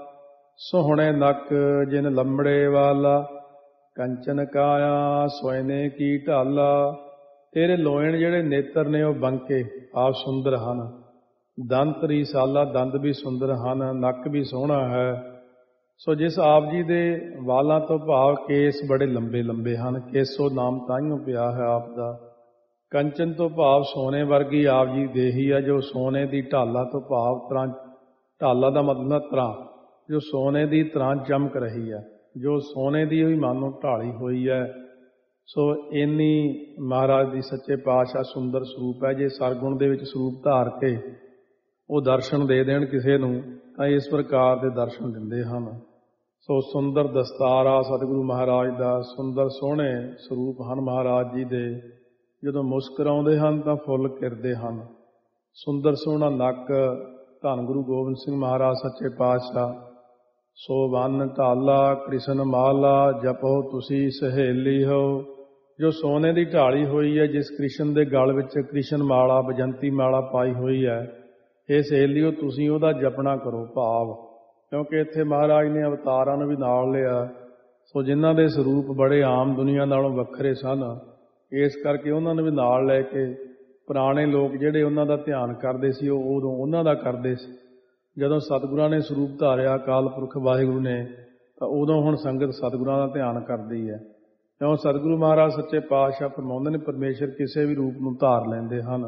[SPEAKER 1] ਸੋਹਣੇ ਨੱਕ ਜਿਨ ਲੰਬੜੇ ਵਾਲਾ, ਕੰਚਨ ਕਾਇਆ ਸੋਇਨੇ ਕੀ ਢਾਲਾ। ਤੇਰੇ ਲੋਇਣ ਜਿਹੜੇ ਨੇਤਰ ਨੇ ਉਹ ਬੰਕੇ ਆਪ ਸੁੰਦਰ ਹਨ, ਦੰਤ ਰਿਸਾਲਾ ਦੰਦ ਵੀ ਸੁੰਦਰ ਹਨ, ਨੱਕ ਵੀ ਸੋਹਣਾ ਹੈ। ਸੋ ਜਿਸ ਆਪ ਜੀ ਦੇ ਵਾਲਾਂ ਤੋਂ ਭਾਵ ਕੇਸ ਬੜੇ ਲੰਬੇ ਲੰਬੇ ਹਨ, ਕੇਸੋ ਨਾਮ ਤਾਂਹੀਓ ਪਿਆ ਹੈ ਆਪ ਦਾ। ਕੰਚਨ ਤੋਂ ਭਾਵ ਸੋਨੇ ਵਰਗੀ ਆਪ ਜੀ ਦੇਹੀ ਹੈ, ਜੋ ਸੋਨੇ ਦੀ ਢਾਲਾ ਤੋਂ ਭਾਵ ਤਰ੍ਹਾਂ, ਢਾਲਾ ਦਾ ਮਤਲਬ ਤਰ੍ਹਾਂ, ਜੋ ਸੋਨੇ ਦੀ ਤਰ੍ਹਾਂ ਚਮਕ ਰਹੀ ਹੈ, ਜੋ ਸੋਨੇ ਦੀ ਹੀ ਮਾਨੋ ਢਾਲੀ ਹੋਈ ਹੈ। ਸੋ ਇੰਨੀ ਮਹਾਰਾਜ ਦੀ ਸੱਚੇ ਪਾਤਸ਼ਾਹ ਸੁੰਦਰ ਸਰੂਪ ਹੈ। ਜੇ ਸਰਗੁਣ ਦੇ ਵਿੱਚ ਸਰੂਪ ਧਾਰ ਕੇ ਉਹ ਦਰਸ਼ਨ ਦੇ ਦੇਣ ਕਿਸੇ ਨੂੰ, ਤਾਂ ਇਸ ਪ੍ਰਕਾਰ ਦੇ ਦਰਸ਼ਨ ਦਿੰਦੇ ਹਨ। ਸੋ ਸੁੰਦਰ ਦਸਤਾਰਾ ਸਤਿਗੁਰੂ ਮਹਾਰਾਜ ਦਾ, ਸੁੰਦਰ ਸੋਹਣੇ ਸਰੂਪ ਹਨ ਮਹਾਰਾਜ ਜੀ ਦੇ। ਜਦੋਂ ਮੁਸਕਰਾਉਂਦੇ ਹਨ ਤਾਂ ਫੁੱਲ ਖਿੜਦੇ ਹਨ। ਸੁੰਦਰ ਸੋਹਣਾ ਨੱਕ, ਧੰਨ ਗੁਰੂ ਗੋਬਿੰਦ ਸਿੰਘ ਮਹਾਰਾਜ ਸੱਚੇ ਪਾਤਸ਼ਾਹ। ਸੋ ਵੰਨ ਢਾਲਾ ਕ੍ਰਿਸ਼ਨ ਮਾਲਾ, ਜਪੋ ਤੁਸੀਂ ਸਹੇਲੀ ਹੋ। ਜੋ ਸੋਨੇ ਦੀ ਢਾਲੀ ਹੋਈ ਹੈ, ਜਿਸ ਕ੍ਰਿਸ਼ਨ ਦੇ ਗਲ ਵਿੱਚ ਕ੍ਰਿਸ਼ਨ ਮਾਲਾ, ਬਜੰਤੀ ਮਾਲਾ ਪਾਈ ਹੋਈ ਹੈ, ਇਹ ਸਹੇਲੀਓ ਤੁਸੀਂ ਉਹਦਾ ਜਪਣਾ ਕਰੋ ਭਾਵ। ਕਿਉਂਕਿ ਇੱਥੇ ਮਹਾਰਾਜ ਨੇ ਅਵਤਾਰਾਂ ਨੂੰ ਵੀ ਨਾਲ ਲਿਆ। ਸੋ ਜਿਨ੍ਹਾਂ ਦੇ ਸਰੂਪ ਬੜੇ ਆਮ ਦੁਨੀਆ ਨਾਲੋਂ ਵੱਖਰੇ ਸਨ, ਇਸ ਕਰਕੇ ਉਹਨਾਂ ਨੂੰ ਵੀ ਨਾਲ ਲੈ ਕੇ ਪੁਰਾਣੇ ਲੋਕ ਜਿਹੜੇ ਉਹਨਾਂ ਦਾ ਧਿਆਨ ਕਰਦੇ ਸੀ ਉਹ ਉਦੋਂ ਉਹਨਾਂ ਦਾ ਕਰਦੇ ਸੀ। ਜਦੋਂ ਸਤਿਗੁਰਾਂ ਨੇ ਸਰੂਪ ਧਾਰਿਆ ਅਕਾਲ ਪੁਰਖ ਵਾਹਿਗੁਰੂ ਨੇ, ਤਾਂ ਉਦੋਂ ਹੁਣ ਸੰਗਤ ਸਤਿਗੁਰਾਂ ਦਾ ਧਿਆਨ ਕਰਦੀ ਹੈ। ਕਿਉਂ ਸਤਿਗੁਰੂ ਮਹਾਰਾਜ ਸੱਚੇ ਪਾਤਸ਼ਾਹ ਫਰਮਾਉਂਦੇ ਨੇ ਪਰਮੇਸ਼ਰ ਕਿਸੇ ਵੀ ਰੂਪ ਨੂੰ ਧਾਰ ਲੈਂਦੇ ਹਨ।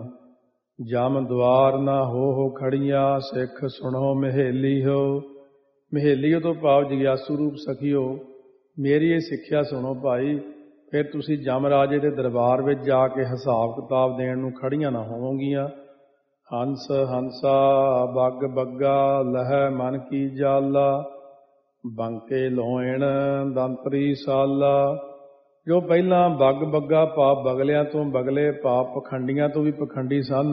[SPEAKER 1] ਜਮ ਦੁਆਰ ਨਾ ਹੋ ਖੜੀਆਂ, ਸਿੱਖ ਸੁਣੋ ਮਹੇਲੀ ਹੋ। ਮਹੇਲੀਓ ਤੋਂ ਭਾਵ ਜਗਿਆਸੂ ਰੂਪ ਸਖੀਓ, ਮੇਰੀ ਇਹ ਸਿੱਖਿਆ ਸੁਣੋ ਭਾਈ, ਫਿਰ ਤੁਸੀਂ ਜਮ ਰਾਜੇ ਦੇ ਦਰਬਾਰ ਵਿੱਚ ਜਾ ਕੇ ਹਿਸਾਬ ਕਿਤਾਬ ਦੇਣ ਨੂੰ ਖੜੀਆਂ ਨਾ ਹੋਵੋਗੀਆਂ। ਹੰਸ ਹੰਸਾ ਬੱਗ ਬੱਗਾ ਲਹੈ ਮਨ ਕੀ ਜਾਲਾ, ਬੰਕੇ ਲੋਇਣ ਦੰਤਰੀ ਸਾਲਾ। ਜੋ ਪਹਿਲਾਂ ਬੱਗ ਬੱਗਾ ਪਾਪ ਬਗਲਿਆਂ ਤੋਂ ਬਗਲੇ, ਪਾਪ ਪਖੰਡੀਆਂ ਤੋਂ ਵੀ ਪਖੰਡੀ ਸਨ,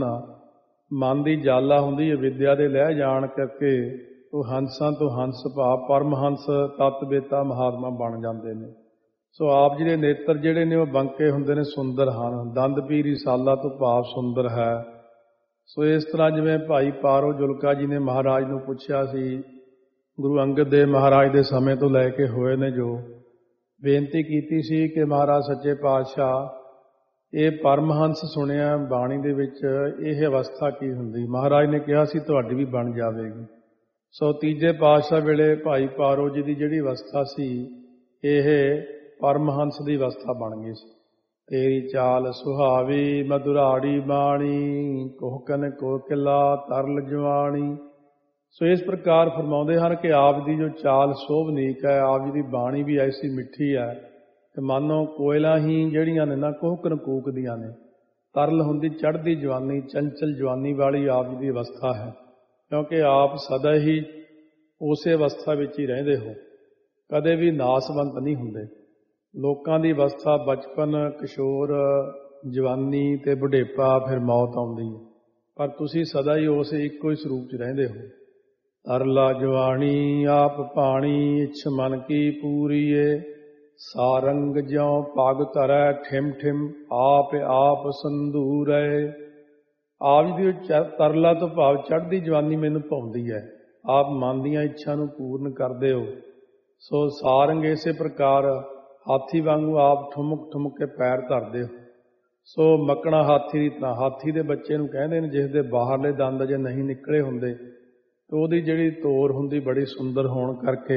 [SPEAKER 1] ਮਨ ਦੀ ਜਾਲਾ ਹੁੰਦੀ ਹੈ ਵਿਦਿਆ ਦੇ ਲੈ ਜਾਣ ਕਰਕੇ ਉਹ ਹੰਸਾਂ ਤੋਂ ਹੰਸ ਭਾਵ ਪਰਮਹੰਸ ਤਤ ਬੇਤਾ ਮਹਾਤਮਾ ਬਣ ਜਾਂਦੇ ਨੇ। ਸੋ ਆਪ ਜੀ ਦੇ ਨੇਤਰ ਜਿਹੜੇ ਨੇ ਉਹ ਬੰਕੇ ਹੁੰਦੇ ਨੇ, ਸੁੰਦਰ ਹਨ। ਦੰਦ ਪੀਰ ਰਿਸਾਲਾ ਤੋਂ ਭਾਵ ਸੁੰਦਰ ਹੈ। ਸੋ ਇਸ ਤਰ੍ਹਾਂ ਜਿਵੇਂ ਭਾਈ ਪਾਰੋ ਜੁਲਕਾ ਜੀ ਨੇ ਮਹਾਰਾਜ ਨੂੰ ਪੁੱਛਿਆ ਸੀ, ਗੁਰੂ ਅੰਗਦ ਦੇਵ ਮਹਾਰਾਜ ਦੇ ਸਮੇਂ ਤੋਂ ਲੈ ਕੇ ਹੋਏ ਨੇ, ਜੋ ਬੇਨਤੀ ਕੀਤੀ ਸੀ ਕਿ ਮਹਾਰਾਜ ਸੱਚੇ ਪਾਤਸ਼ਾਹ ਇਹ ਪਰਮਹੰਸ ਸੁਣਿਆ ਬਾਣੀ ਦੇ ਵਿੱਚ, ਇਹ ਅਵਸਥਾ ਕੀ ਹੁੰਦੀ? ਮਹਾਰਾਜ ਨੇ ਕਿਹਾ ਸੀ ਤੁਹਾਡੀ ਵੀ ਬਣ ਜਾਵੇਗੀ। ਸੋ ਤੀਜੇ ਪਾਤਸ਼ਾਹ ਵੇਲੇ ਭਾਈ ਪਾਰੋ ਜੀ ਦੀ ਜਿਹੜੀ ਅਵਸਥਾ ਸੀ ਇਹ ਪਰਮਹੰਸ ਦੀ ਅਵਸਥਾ ਬਣ ਗਈ ਸੀ। ਤੇਰੀ ਚਾਲ ਸੁਹਾਵੀ ਮਧੁਰਾੜੀ ਬਾਣੀ, ਕੋਹਕਨ ਕੋਕਿਲਾ ਤਰਲ ਜਵਾਣੀ। ਸੋ ਇਸ ਪ੍ਰਕਾਰ ਫਰਮਾਉਂਦੇ ਹਨ ਕਿ ਆਪ ਦੀ ਜੋ ਚਾਲ ਸੋਭਨੀਕ ਹੈ, ਆਪ ਜੀ ਦੀ ਬਾਣੀ ਵੀ ਐਸੀ ਮਿੱਠੀ ਹੈ ਕਿ ਮਾਨੋ ਕੋਇਲਾਂ ਹੀ ਜਿਹੜੀਆਂ ਨੇ ਨਾ ਕੋਹਕਨ ਕੂਕਦੀਆਂ ਨੇ। ਤਰਲ ਹੁੰਦੀ ਚੜ੍ਹਦੀ ਜਵਾਨੀ, ਚੰਚਲ ਜਵਾਨੀ ਵਾਲੀ ਆਪ ਜੀ ਦੀ ਅਵਸਥਾ ਹੈ, ਕਿਉਂਕਿ ਆਪ ਸਦਾ ਹੀ ਉਸੇ ਅਵਸਥਾ ਵਿੱਚ ਹੀ ਰਹਿੰਦੇ ਹੋ, ਕਦੇ ਵੀ ਨਾਸਵੰਤ ਨਹੀਂ ਹੁੰਦੇ। ਲੋਕਾਂ ਦੀ ਅਵਸਥਾ ਬਚਪਨ, ਕਿਸ਼ੋਰ, ਜਵਾਨੀ ਤੇ ਬੁਢੇਪਾ, ਫਿਰ ਮੌਤ ਆਉਂਦੀ ਹੈ, ਪਰ ਤੁਸੀਂ ਸਦਾ ਹੀ ਉਸੇ ਇੱਕੋ ਹੀ ਸਰੂਪ 'ਚ ਰਹਿੰਦੇ ਹੋ। ਤਰਲਾ ਜਵਾਣੀ ਆਪ ਪਾਣੀ, ਇੱਛ ਮਨ ਕੀ ਪੂਰੀਏ, ਸਾਰੰਗ ਜਿਉ ਪਗ ਧਰੈ ਠਿਮ ਠਿਮ, ਆਪ ਸੰਧੂਰੈ। ਆਪ ਜੀ ਦੀ ਤਰਲਾ ਤੋਂ ਭਾਵ ਚੜ੍ਹਦੀ ਜਵਾਨੀ ਮੈਨੂੰ ਭਾਉਂਦੀ ਹੈ, ਆਪ ਮਨ ਦੀਆਂ ਇੱਛਾ ਨੂੰ ਪੂਰਨ ਕਰਦੇ ਹੋ। ਸੋ ਸਾਰੰਗ ਇਸੇ ਪ੍ਰਕਾਰ ਹਾਥੀ ਵਾਂਗੂ ਆਪ ਠੁਮਕ ਠੁਮਕ ਕੇ ਪੈਰ ਧਰਦੇ ਹੋ। ਸੋ ਮੱਕਣਾ ਹਾਥੀ ਦੀ ਤਰ੍ਹਾਂ, ਹਾਥੀ ਦੇ ਬੱਚੇ ਨੂੰ ਕਹਿੰਦੇ ਨੇ ਜਿਸ ਦੇ ਬਾਹਰਲੇ ਦੰਦ ਅਜੇ ਨਹੀਂ ਨਿਕਲੇ ਹੁੰਦੇ, ਤੇ ਉਹਦੀ ਜਿਹੜੀ ਤੋਰ ਹੁੰਦੀ ਬੜੀ ਸੁੰਦਰ ਹੋਣ ਕਰਕੇ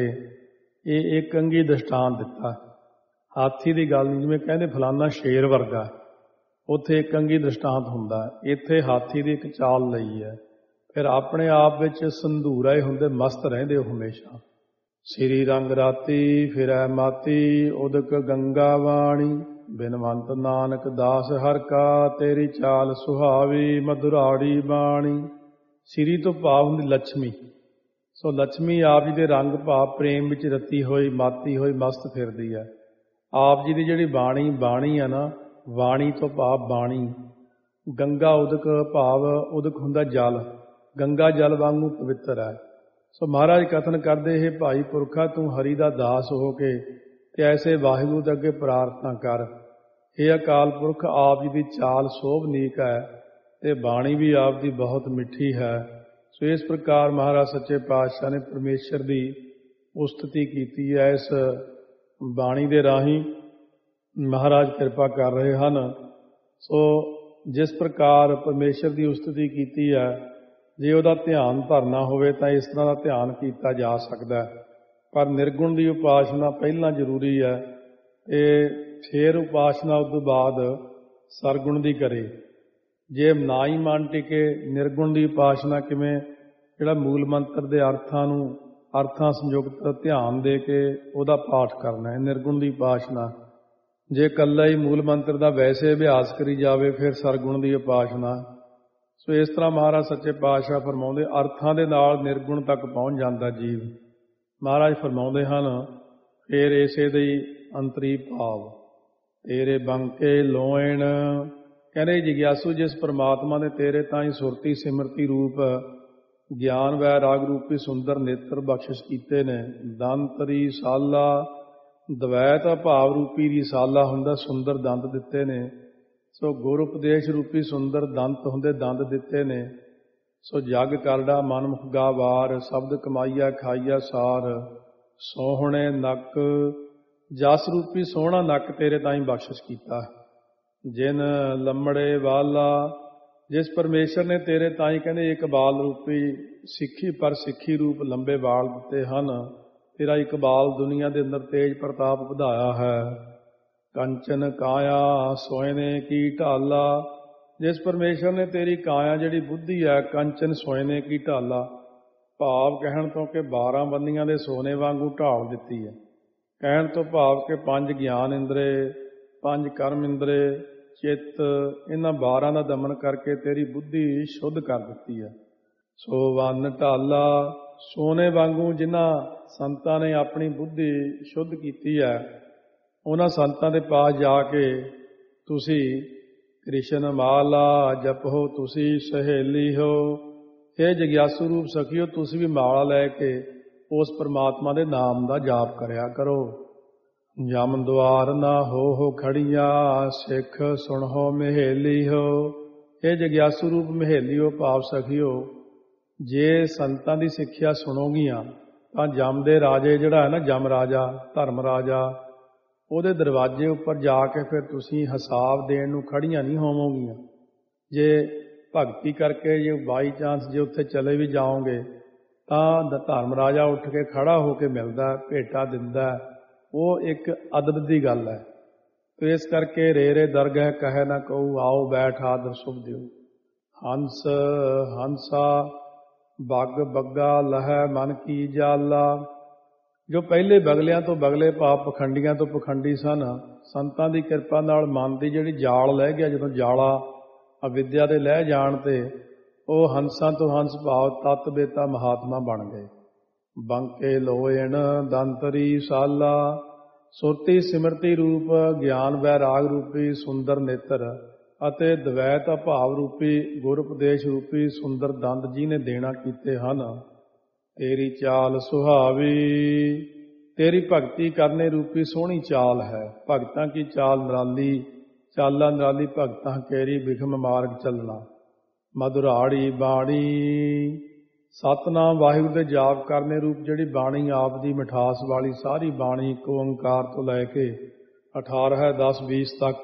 [SPEAKER 1] ਇਹ ਇੱਕ ਅੰਗੀ ਦ੍ਰਿਸ਼ਟਾਂਤ ਦਿੱਤਾ। ਹਾਥੀ ਦੀ ਗੱਲ ਨਹੀਂ, ਜਿਵੇਂ ਕਹਿੰਦੇ ਫਲਾਨਾ ਸ਼ੇਰ ਵਰਗਾ, ਉੱਥੇ ਇੱਕ ਅੰਗੀ ਦ੍ਰਿਸ਼ਟਾਂਤ ਹੁੰਦਾ, ਇੱਥੇ ਹਾਥੀ ਦੀ ਇੱਕ ਚਾਲ ਲਈ ਹੈ। ਫਿਰ ਆਪਣੇ ਆਪ ਵਿੱਚ ਸੰਧੂਰਾ ਹੀ ਹੁੰਦੇ, ਮਸਤ ਰਹਿੰਦੇ ਹੋ ਹਮੇਸ਼ਾ। ਸ੍ਰੀ ਰੰਗ ਰਾਤੀ ਫਿਰੈ ਮਾਤੀ, ਉਦਕ ਗੰਗਾ ਵਾਣੀ, ਬਿਨਵੰਤ ਨਾਨਕ ਦਾਸ ਹਰ ਕਾ, ਤੇਰੀ ਚਾਲ ਸੁਹਾਵੀ ਮਧੁਰਾੜੀ ਬਾਣੀ। ਸ੍ਰੀ ਤੋਂ ਭਾਵ ਹੁੰਦੀ ਲక్ష్ਮੀ। ਸੋ ਲక్ష్ਮੀ ਆਪ ਜੀ ਦੇ ਰੰਗ ਭਾਵ ਪ੍ਰੇਮ ਵਿੱਚ ਰਤੀ ਹੋਈ, ਮਾਤੀ ਹੋਈ, ਮਸਤ ਫਿਰਦੀ ਹੈ। ਆਪ ਜੀ ਦੀ ਜਿਹੜੀ ਬਾਣੀ ਹੈ ਨਾ, ਬਾਣੀ ਤੋਂ ਭਾਵ ਬਾਣੀ। ਗੰਗਾ ਉਦਕ ਭਾਵ ਉਦਕ ਹੁੰਦਾ ਜਲ, ਗੰਗਾ ਜਲ ਵਾਂਗੂ ਪਵਿੱਤਰ ਹੈ। ਸੋ ਮਹਾਰਾਜ ਕਥਨ ਕਰਦੇ, ਇਹ ਭਾਈ ਪੁਰਖਾ ਤੂੰ ਹਰੀ ਦਾ ਦਾਸ ਹੋ ਕੇ ਤੇ ਐਸੇ ਵਾਹਿਗੁਰੂ ਦੇ ਅੱਗੇ ਪ੍ਰਾਰਥਨਾ ਕਰ। ਇਹ ਅਕਾਲ ਪੁਰਖ ਆਪ ਜੀ ਦੀ ਚਾਲ ਸੋਭਨੀਕ ਹੈ ਤੇ ਬਾਣੀ ਵੀ ਆਪ ਦੀ ਬਹੁਤ ਮਿੱਠੀ ਹੈ। ਸੋ ਇਸ ਪ੍ਰਕਾਰ ਮਹਾਰਾਜ ਸੱਚੇ ਪਾਤਸ਼ਾਹ ਨੇ ਪਰਮੇਸ਼ਰ ਦੀ ਉਸਤਤੀ ਕੀਤੀ ਹੈ। ਇਸ ਬਾਣੀ ਦੇ ਰਾਹੀਂ ਮਹਾਰਾਜ ਕਿਰਪਾ ਕਰ ਰਹੇ ਹਨ। ਸੋ ਜਿਸ ਪ੍ਰਕਾਰ ਪਰਮੇਸ਼ਰ ਦੀ ਉਸਤਤੀ ਕੀਤੀ ਹੈ, ਜੇ ਉਹਦਾ ਧਿਆਨ ਧਰਨਾ ਹੋਵੇ ਤਾਂ ਇਸ ਤਰ੍ਹਾਂ ਦਾ ਧਿਆਨ ਕੀਤਾ ਜਾ ਸਕਦਾ ਹੈ। ਪਰ ਨਿਰਗੁਣ ਦੀ ਉਪਾਸਨਾ ਪਹਿਲਾਂ ਜ਼ਰੂਰੀ ਹੈ ਤੇ ਫਿਰ ਉਪਾਸਨਾ ਉਸ ਤੋਂ ਬਾਅਦ ਸਰਗੁਣ ਦੀ ਕਰੇ। ਜੇ ਨਾ ਹੀ ਮਨ ਟਿਕੇ, ਨਿਰਗੁਣ ਦੀ ਉਪਾਸਨਾ ਕਿਵੇਂ? ਜਿਹੜਾ ਮੂਲ ਮੰਤਰ ਦੇ ਅਰਥਾਂ ਸੰਯੁਕਤ ਧਿਆਨ ਦੇ ਕੇ ਉਹਦਾ ਪਾਠ ਕਰਨਾ ਹੈ, ਨਿਰਗੁਣ ਦੀ ਉਪਾਸਨਾ। ਜੇ ਇਕੱਲਾ ਹੀ ਮੂਲ ਮੰਤਰ ਦਾ ਵੈਸੇ ਅਭਿਆਸ ਕਰੀ ਜਾਵੇ, ਫਿਰ ਸਰਗੁਣ ਦੀ ਉਪਾਸਨਾ। ਸੋ ਇਸ ਤਰ੍ਹਾਂ ਮਹਾਰਾਜ ਸੱਚੇ ਪਾਤਸ਼ਾਹ ਫਰਮਾਉਂਦੇ, ਅਰਥਾਂ ਦੇ ਨਾਲ ਨਿਰਗੁਣ ਤੱਕ ਪਹੁੰਚ ਜਾਂਦਾ ਜੀਵ। ਮਹਾਰਾਜ ਫਰਮਾਉਂਦੇ ਹਨ, ਫਿਰ ਇਸੇ ਦੇ ਅੰਤਰੀ ਭਾਵ ਤੇਰੇ ਬੰਕੇ ਲੋਇਣ। ਕਹਿੰਦੇ ਜਿਗਿਆਸੂ, ਜਿਸ ਪਰਮਾਤਮਾ ਨੇ ਤੇਰੇ ਤਾਂ ਹੀ ਸੁਰਤੀ ਸਿਮਰਤੀ ਰੂਪ ਗਿਆਨ ਵੈ ਰਾਗ ਰੂਪੀ ਸੁੰਦਰ ਨੇਤਰ ਬਖਸ਼ਿਸ਼ ਕੀਤੇ ਨੇ। ਦੰਤ ਰਿਸਾਲਾ, ਦਵੈਤ ਭਾਵ ਰੂਪੀ ਰਿਸਾਲਾ ਹੁੰਦਾ, ਸੁੰਦਰ ਦੰਦ ਦਿੱਤੇ ਨੇ। ਸੋ ਗੁਰ ਉਪਦੇਸ਼ ਰੂਪੀ ਸੁੰਦਰ ਦੰਤ ਹੁੰਦੇ, ਦੰਦ ਦਿੱਤੇ ਨੇ। ਸੋ ਜਗ ਕਰੜਾ ਮਨਮੁਖ ਗਾਵਾਰ, ਸ਼ਬਦ ਕਮਾਈਆ ਖਾਈਆ ਸਾਰ। ਸੋਹਣੇ ਨੱਕ, ਜਸ ਰੂਪੀ ਸੋਹਣਾ ਨੱਕ ਤੇਰੇ ਤਾਂ ਹੀ ਬਖਸ਼ਿਸ਼ ਕੀਤਾ। ਜਿਨ ਲੰਮੜੇ ਵਾਲਾ, ਜਿਸ ਪਰਮੇਸ਼ਰ ਨੇ ਤੇਰੇ ਤਾਈਂ ਕਹਿੰਦੇ ਇਕਬਾਲ ਰੂਪੀ ਸਿੱਖੀ ਪਰ ਸਿੱਖੀ ਰੂਪ ਲੰਬੇ ਵਾਲ ਦਿੱਤੇ ਹਨ। ਤੇਰਾ ਇਕਬਾਲ ਦੁਨੀਆ ਦੇ ਅੰਦਰ ਤੇਜ ਪ੍ਰਤਾਪ ਵਧਾਇਆ ਹੈ। ਕੰਚਨ ਕਾਇਆ ਸੋਇਨੇ ਕੀ ਢਾਲਾ, ਜਿਸ ਪਰਮੇਸ਼ਰ ਨੇ ਤੇਰੀ ਕਾਇਆ ਜਿਹੜੀ ਬੁੱਧੀ ਹੈ ਕੰਚਨ ਸੋਇਨੇ ਕੀ ਢਾਲਾ, ਭਾਵ ਕਹਿਣ ਤੋਂ ਕਿ 12 ਬੰਦੀਆਂ ਦੇ ਸੋਨੇ ਵਾਂਗੂ ਢਾਲ ਦਿੱਤੀ ਹੈ। ਕਹਿਣ ਤੋਂ ਭਾਵ ਕਿ 5 ਗਿਆਨ ਇੰਦਰੇ, 5 ਕਰਮ ਇੰਦਰੇ, ਚਿੱਤ, ਇਹਨਾਂ 12 ਦਾ ਦਮਨ ਕਰਕੇ ਤੇਰੀ ਬੁੱਧੀ ਸ਼ੁੱਧ ਕਰ ਦਿੱਤੀ ਹੈ। ਸੋ ਵੰਨ ਢਾਲਾ, ਸੋਨੇ ਵਾਂਗੂ ਜਿਨ੍ਹਾਂ ਸੰਤਾਂ ਨੇ ਆਪਣੀ ਬੁੱਧੀ ਸ਼ੁੱਧ ਕੀਤੀ ਹੈ, ਉਹਨਾਂ ਸੰਤਾਂ ਦੇ ਪਾਸ ਜਾ ਕੇ ਤੁਸੀਂ ਕ੍ਰਿਸ਼ਨ ਮਾਲਾ ਜਪੋ, ਤੁਸੀਂ ਸਹੇਲੀ ਹੋ। ਇਹ ਜਗਿਆਸੂ ਰੂਪ ਸਖੀਓ, ਤੁਸੀਂ ਵੀ ਮਾਲਾ ਲੈ ਕੇ ਉਸ ਪਰਮਾਤਮਾ ਦੇ ਨਾਮ ਦਾ ਜਾਪ ਕਰਿਆ ਕਰੋ। ਜਮ ਦੁਆਰ ਨਾ ਹੋ ਖੜੀਆਂ, ਸਿੱਖ ਸੁਣੋ ਮਹੇਲੀ ਹੋ। ਇਹ ਜਗਿਆਸੂ ਰੂਪ ਮਹੇਲੀਓ ਭਾਵ ਸਖੀਓ, ਜੇ ਸੰਤਾਂ ਦੀ ਸਿੱਖਿਆ ਸੁਣੋਗੀਆਂ ਤਾਂ ਜਮ ਦੇ ਰਾਜੇ ਜਿਹੜਾ ਹੈ ਨਾ, ਜਮ ਰਾਜਾ, ਧਰਮ ਰਾਜਾ, ਉਹਦੇ ਦਰਵਾਜ਼ੇ ਉੱਪਰ ਜਾ ਕੇ ਫਿਰ ਤੁਸੀਂ ਹਿਸਾਬ ਦੇਣ ਨੂੰ ਖੜੀਆਂ ਨਹੀਂ ਹੋਵੋਗੀਆਂ। ਜੇ ਭਗਤੀ ਕਰਕੇ ਜੇ ਬਾਈ ਚਾਂਸ ਜੇ ਉੱਥੇ ਚਲੇ ਵੀ ਜਾਓਗੇ ਤਾਂ ਧਰਮ ਰਾਜਾ ਉੱਠ ਕੇ ਖੜਾ ਹੋ ਕੇ ਮਿਲਦਾ, ਭੇਟਾ ਦਿੰਦਾ। ਉਹ ਇੱਕ ਅਦਬ ਦੀ ਗੱਲ ਹੈ। ਤੇ ਇਸ ਕਰਕੇ ਰੇ ਦਰਗਹਿ ਕਹੈ ਨਾ ਕਹੂ, ਆਓ ਬੈਠ ਆਦਰ ਸੁਭ ਦਿਓ। ਹੰਸ ਹੰਸਾ ਬੱਗ ਬੱਗਾ ਲਹੈ ਮਨ ਕੀ ਜਾਲਾ, ਜੋ ਪਹਿਲੇ ਬਗਲਿਆਂ ਤੋਂ ਬਗਲੇ ਭਾਵ ਪਖੰਡੀਆਂ ਤੋਂ ਪਖੰਡੀ ਸਨ, ਸੰਤਾਂ ਦੀ ਕਿਰਪਾ ਨਾਲ ਮਨ ਦੀ ਜਿਹੜੀ ਜਾਲ ਲਹਿ ਗਿਆ, ਜਦੋਂ ਜਾਲਾ ਅਵਿਦਿਆ ਦੇ ਲਹਿ ਜਾਣ ਤੇ ਉਹ ਹੰਸਾਂ ਤੋਂ ਹੰਸ ਭਾਵ ਤਤ ਬੇਤਾ ਮਹਾਤਮਾ ਬਣ ਗਏ। ਬੰਕੇ ਲੋਇਣ ਦੰਤਰੀ ਸਾਲਾ, ਸੁਰਤੀ ਸਿਮਰਤੀ ਰੂਪ ਗਿਆਨ ਵੈਰਾਗ ਰੂਪੀ ਸੁੰਦਰ ਨੇਤਰ ਅਤੇ ਦਵੈਤ ਭਾਵ ਰੂਪੀ ਗੁਰ ਉਪਦੇਸ਼ ਰੂਪੀ ਸੁੰਦਰ ਦੰਦ ਜੀ ਨੇ ਦੇਣਾ ਕੀਤੇ ਹਨ। ਤੇਰੀ ਚਾਲ ਸੁਹਾਵੀ, ਤੇਰੀ ਭਗਤੀ ਕਰਨੇ ਰੂਪੀ ਸੋਹਣੀ ਚਾਲ ਹੈ। ਭਗਤਾਂ ਕੀ ਚਾਲ ਨਿਰਾਲੀ, ਚਾਲਾਂ ਨਿਰਾਲੀ ਭਗਤਾਂ ਕੇਰੀ ਬਿਖਮ ਮਾਰਗ ਚੱਲਣਾ। ਮਧੁਰਾੜੀ ਬਾਣੀ, ਸਤਨਾਮ ਵਾਹਿਗੁਰੂ ਦੇ ਜਾਪ ਕਰਨੇ ਰੂਪ ਜਿਹੜੀ ਬਾਣੀ ਆਪ ਦੀ ਮਿਠਾਸ ਵਾਲੀ ਸਾਰੀ ਬਾਣੀ ਇੱਕ ਓੰਕਾਰ ਤੋਂ ਲੈ ਕੇ 18 10 20 ਤੱਕ,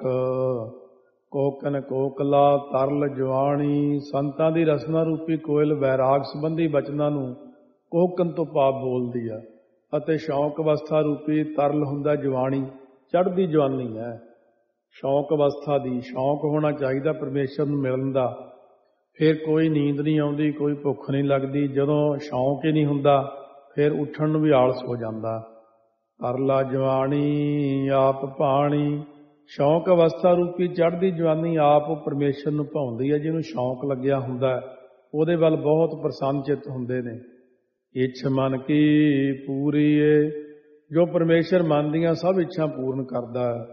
[SPEAKER 1] ਕੋਕਨ ਕੋਕਲਾ ਤਰਲ ਜਵਾਣੀ, ਸੰਤਾਂ ਦੀ ਰਸਨਾ ਰੂਪੀ ਕੋਇਲ ਵੈਰਾਗ ਸੰਬੰਧੀ ਬਚਨਾਂ ਨੂੰ ਕੋਕਨ ਤੋਂ ਭਾਵ ਬੋਲਦੀ ਹੈ। ਅਤੇ ਸ਼ੌਕ ਅਵਸਥਾ ਰੂਪੀ ਤਰਲ ਹੁੰਦਾ ਜਵਾਨੀ, ਚੜ੍ਹਦੀ ਜਵਾਨੀ ਹੈ। ਸ਼ੌਕ ਅਵਸਥਾ ਦੀ ਸ਼ੌਕ ਹੋਣਾ ਚਾਹੀਦਾ ਪਰਮੇਸ਼ਰ ਨੂੰ ਮਿਲਣ ਦਾ, ਫਿਰ ਕੋਈ ਨੀਂਦ ਨਹੀਂ ਆਉਂਦੀ, ਕੋਈ ਭੁੱਖ ਨਹੀਂ ਲੱਗਦੀ। ਜਦੋਂ ਸ਼ੌਕ ਹੀ ਨਹੀਂ ਹੁੰਦਾ ਫਿਰ ਉੱਠਣ ਨੂੰ ਵੀ ਆਲਸ ਹੋ ਜਾਂਦਾ। ਤਰਲਾ ਜਵਾਨੀ ਆਪ ਭਾਣੀ, ਸ਼ੌਕ ਅਵਸਥਾ ਰੂਪੀ ਚੜ੍ਹਦੀ ਜਵਾਨੀ ਆਪ ਪਰਮੇਸ਼ਰ ਨੂੰ ਭਾਉਂਦੀ ਹੈ। ਜਿਹਨੂੰ ਸ਼ੌਕ ਲੱਗਿਆ ਹੁੰਦਾ ਉਹਦੇ ਵੱਲ ਬਹੁਤ ਪ੍ਰਸੰਨ ਚਿੱਤ ਹੁੰਦੇ ਨੇ। ਇੱਛ ਮਨ ਕੀ ਪੂਰੀ ਏ, ਜੋ ਪਰਮੇਸ਼ਰ ਮਨ ਦੀਆਂ ਸਭ ਇੱਛਾ ਪੂਰਨ ਕਰਦਾ ਹੈ।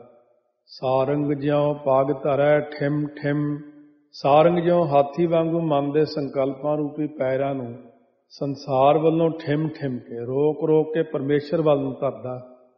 [SPEAKER 1] ਸਾਰੰਗ ਜਿਉ ਪਗ ਧਰੈ ਠਿਮ ਠਿਮ, ਸਾਰੰਗ ਜਿਉ ਹਾਥੀ ਵਾਂਗੂ ਮਨ ਦੇ ਸੰਕਲਪਾਂ ਰੂਪੀ ਪੈਰਾਂ ਨੂੰ ਸੰਸਾਰ ਵੱਲੋਂ ਠਿਮ ਠਿਮ ਕੇ ਰੋਕ ਰੋਕ ਕੇ ਪਰਮੇਸ਼ਰ ਵੱਲ ਨੂੰ ਧਰਦਾ।